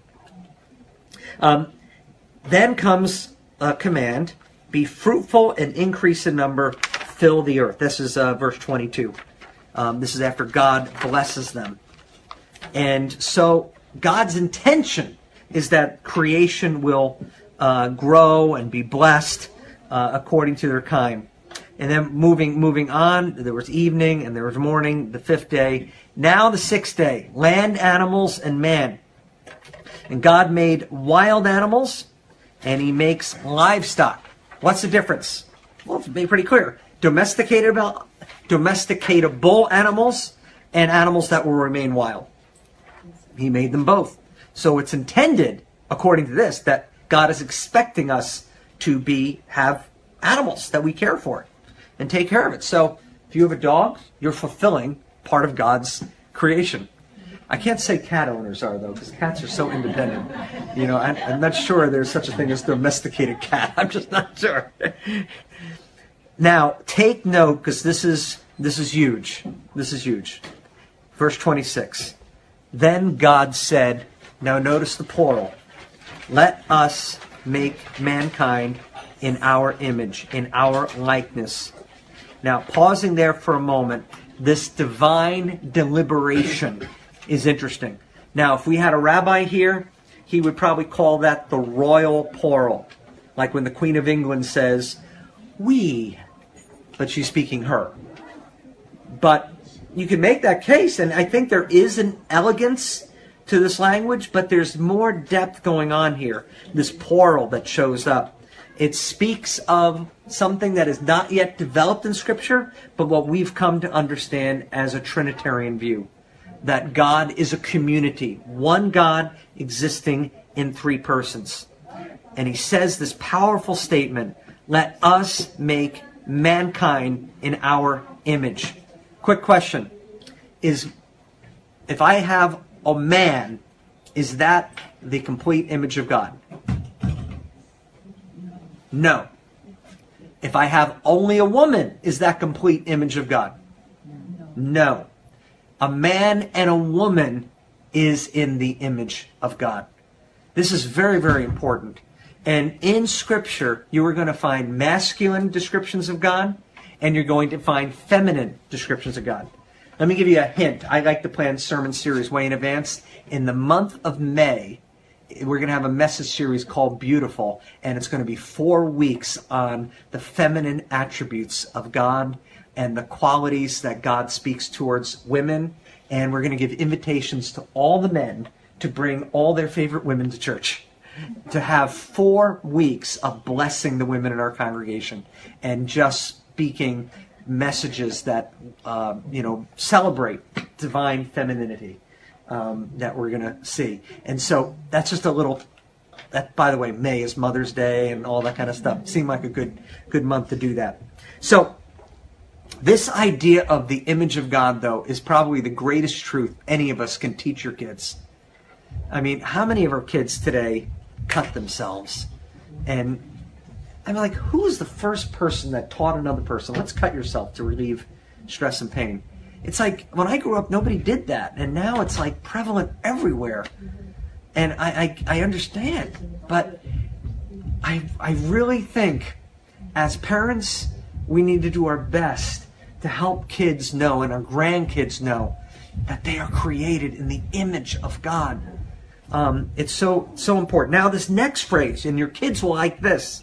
Um, then comes a command, be fruitful and increase in number, fill the earth. This is uh, verse twenty-two. Um, this is after God blesses them. And so God's intention is that creation will uh, grow and be blessed uh, according to their kind. And then moving moving on, there was evening and there was morning, the fifth day. Now the sixth day, land animals and man. And God made wild animals and he makes livestock. What's the difference? Well, it's pretty clear. Domesticatable, domesticatable animals and animals that will remain wild. He made them both. So it's intended, according to this, that God is expecting us to be have animals that we care for and take care of it. So if you have a dog, you're fulfilling part of God's creation. I can't say cat owners are, though, because cats are so independent. You know, I'm, I'm not sure there's such a thing as domesticated cat. I'm just not sure. Now, take note, because this is this is huge. This is huge. Verse twenty-six. Then God said, now notice the plural, let us make mankind in our image, in our likeness. Now, pausing there for a moment, this divine deliberation is interesting. Now, if we had a rabbi here, he would probably call that the royal plural. Like when the Queen of England says, we, but she's speaking her. But you can make that case, and I think there is an elegance to this language, but there's more depth going on here. This plural that shows up. It speaks of something that is not yet developed in Scripture, but what we've come to understand as a Trinitarian view. That God is a community, one God existing in three persons. And he says this powerful statement, let us make mankind in our image. Quick question, is if I have a man, is that the complete image of God? No. If I have only a woman, is that complete image of God? No. A man and a woman is in the image of God. This is very, very important. And in Scripture, you are going to find masculine descriptions of God, and you're going to find feminine descriptions of God. Let me give you a hint. I like to plan sermon series way in advance. In the month of May, we're going to have a message series called Beautiful, and it's going to be four weeks on the feminine attributes of God and the qualities that God speaks towards women. And we're going to give invitations to all the men to bring all their favorite women to church. To have four weeks of blessing the women in our congregation and just speaking messages that, uh, you know, celebrate divine femininity um, that we're going to see. And so that's just a little that, by the way, May is Mother's Day and all that kind of stuff. It seemed like a good, good month to do that. So this idea of the image of God, though, is probably the greatest truth any of us can teach your kids. I mean, how many of our kids today cut themselves? And I'm like, who is the first person that taught another person, let's cut yourself to relieve stress and pain? It's like, when I grew up, nobody did that. And now it's like prevalent everywhere. And I, I, I understand. But I, I really think, as parents, we need to do our best to help kids know and our grandkids know that they are created in the image of God. Um, it's so, so important. Now, this next phrase, and your kids will like this.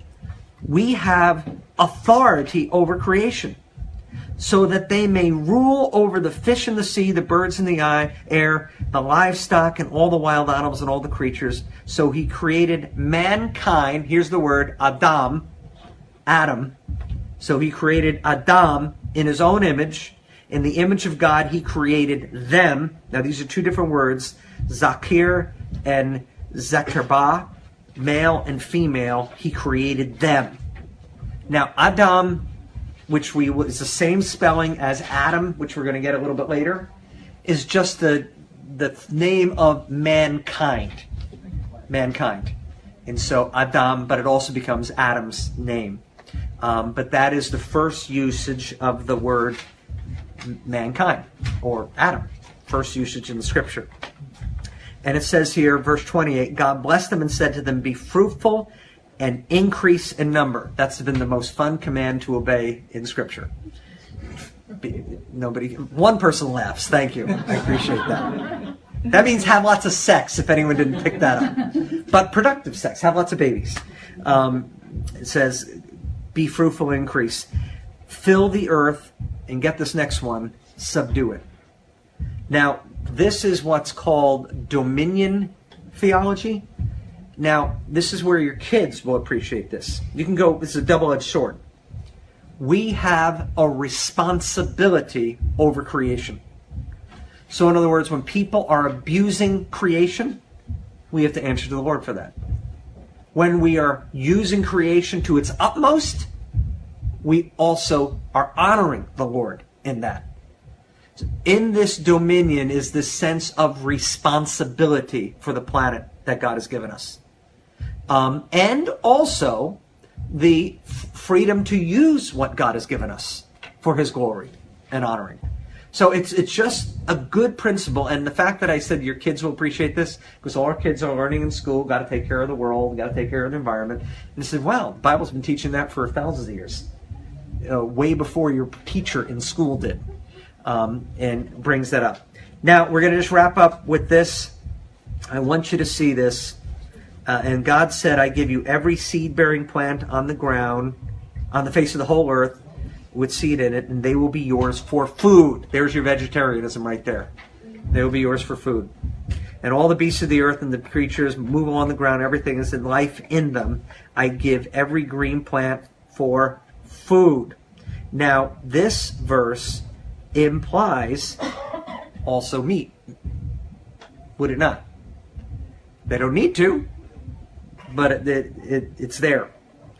We have authority over creation, so that they may rule over the fish in the sea, the birds in the air, the livestock, and all the wild animals and all the creatures. So he created mankind. Here's the word, Adam, Adam. So he created Adam in his own image. In the image of God, he created them. Now, these are two different words, Zakir and Zekerbah, male and female. He created them. Now, Adam, which we is the same spelling as Adam, which we're going to get a little bit later, is just the the name of mankind. Mankind. And so Adam, but it also becomes Adam's name. Um, but that is the first usage of the word mankind, or Adam. First usage in the scripture. And it says here, verse twenty-eight, God blessed them and said to them, be fruitful and increase in number. That's been the most fun command to obey in scripture. Be, nobody, one person laughs. Thank you. I appreciate that. That means have lots of sex, if anyone didn't pick that up. But productive sex, have lots of babies. Um, it says, be fruitful and increase. Fill the earth, and get this next one, subdue it. Now, this is what's called dominion theology. Now, this is where your kids will appreciate this. You can go, this is a double-edged sword. We have a responsibility over creation. So in other words, when people are abusing creation, we have to answer to the Lord for that. When we are using creation to its utmost, we also are honoring the Lord in that. In this dominion is this sense of responsibility for the planet that God has given us. Um, and also the f- freedom to use what God has given us for his glory and honoring. So it's it's just a good principle. And the fact that I said your kids will appreciate this, because all our kids are learning in school, got to take care of the world, got to take care of the environment. And I said, wow, the Bible's been teaching that for thousands of years, uh, way before your teacher in school did. Um, and brings that up. Now, we're going to just wrap up with this. I want you to see this. Uh, and God said, I give you every seed-bearing plant on the ground, on the face of the whole earth, with seed in it, and they will be yours for food. There's your vegetarianism right there. They will be yours for food. And all the beasts of the earth and the creatures move along the ground, everything is in life in them. I give every green plant for food. Now, this verse implies also meat. Would it not? They don't need to, but it, it, it, it's there.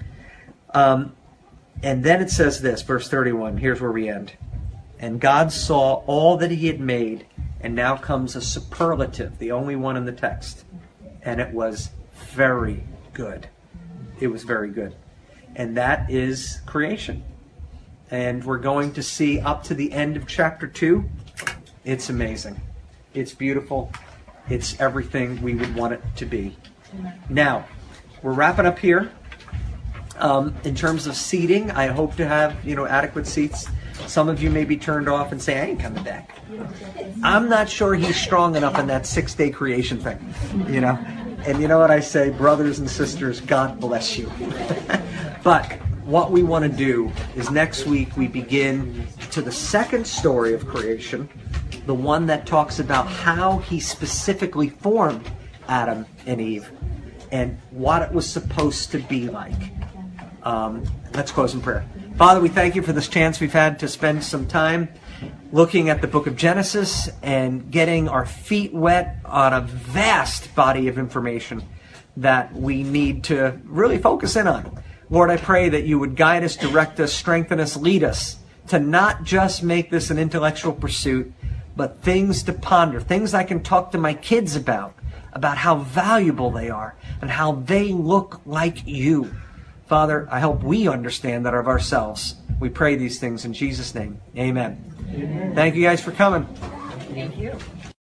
Um, and then it says this, verse thirty-one. Here's where we end. And God saw all that he had made, and now comes a superlative, the only one in the text. And it was very good. It was very good. And that is creation. And we're going to see up to the end of chapter two. It's amazing. It's beautiful. It's everything we would want it to be. Now, we're wrapping up here. Um, in terms of seating, I hope to have, you know, adequate seats. Some of you may be turned off and say, I ain't coming back. I'm not sure he's strong enough in that six-day creation thing, you know. And you know what I say, brothers and sisters, God bless you. But what we want to do is next week we begin to the second story of creation, the one that talks about how he specifically formed Adam and Eve and what it was supposed to be like. Um, let's close in prayer. Father, we thank you for this chance we've had to spend some time looking at the book of Genesis and getting our feet wet on a vast body of information that we need to really focus in on. Lord, I pray that you would guide us, direct us, strengthen us, lead us to not just make this an intellectual pursuit, but things to ponder, things I can talk to my kids about, about how valuable they are and how they look like you. Father, I hope we understand that of ourselves. We pray these things in Jesus' name. Amen. Amen. Thank you guys for coming. Thank you.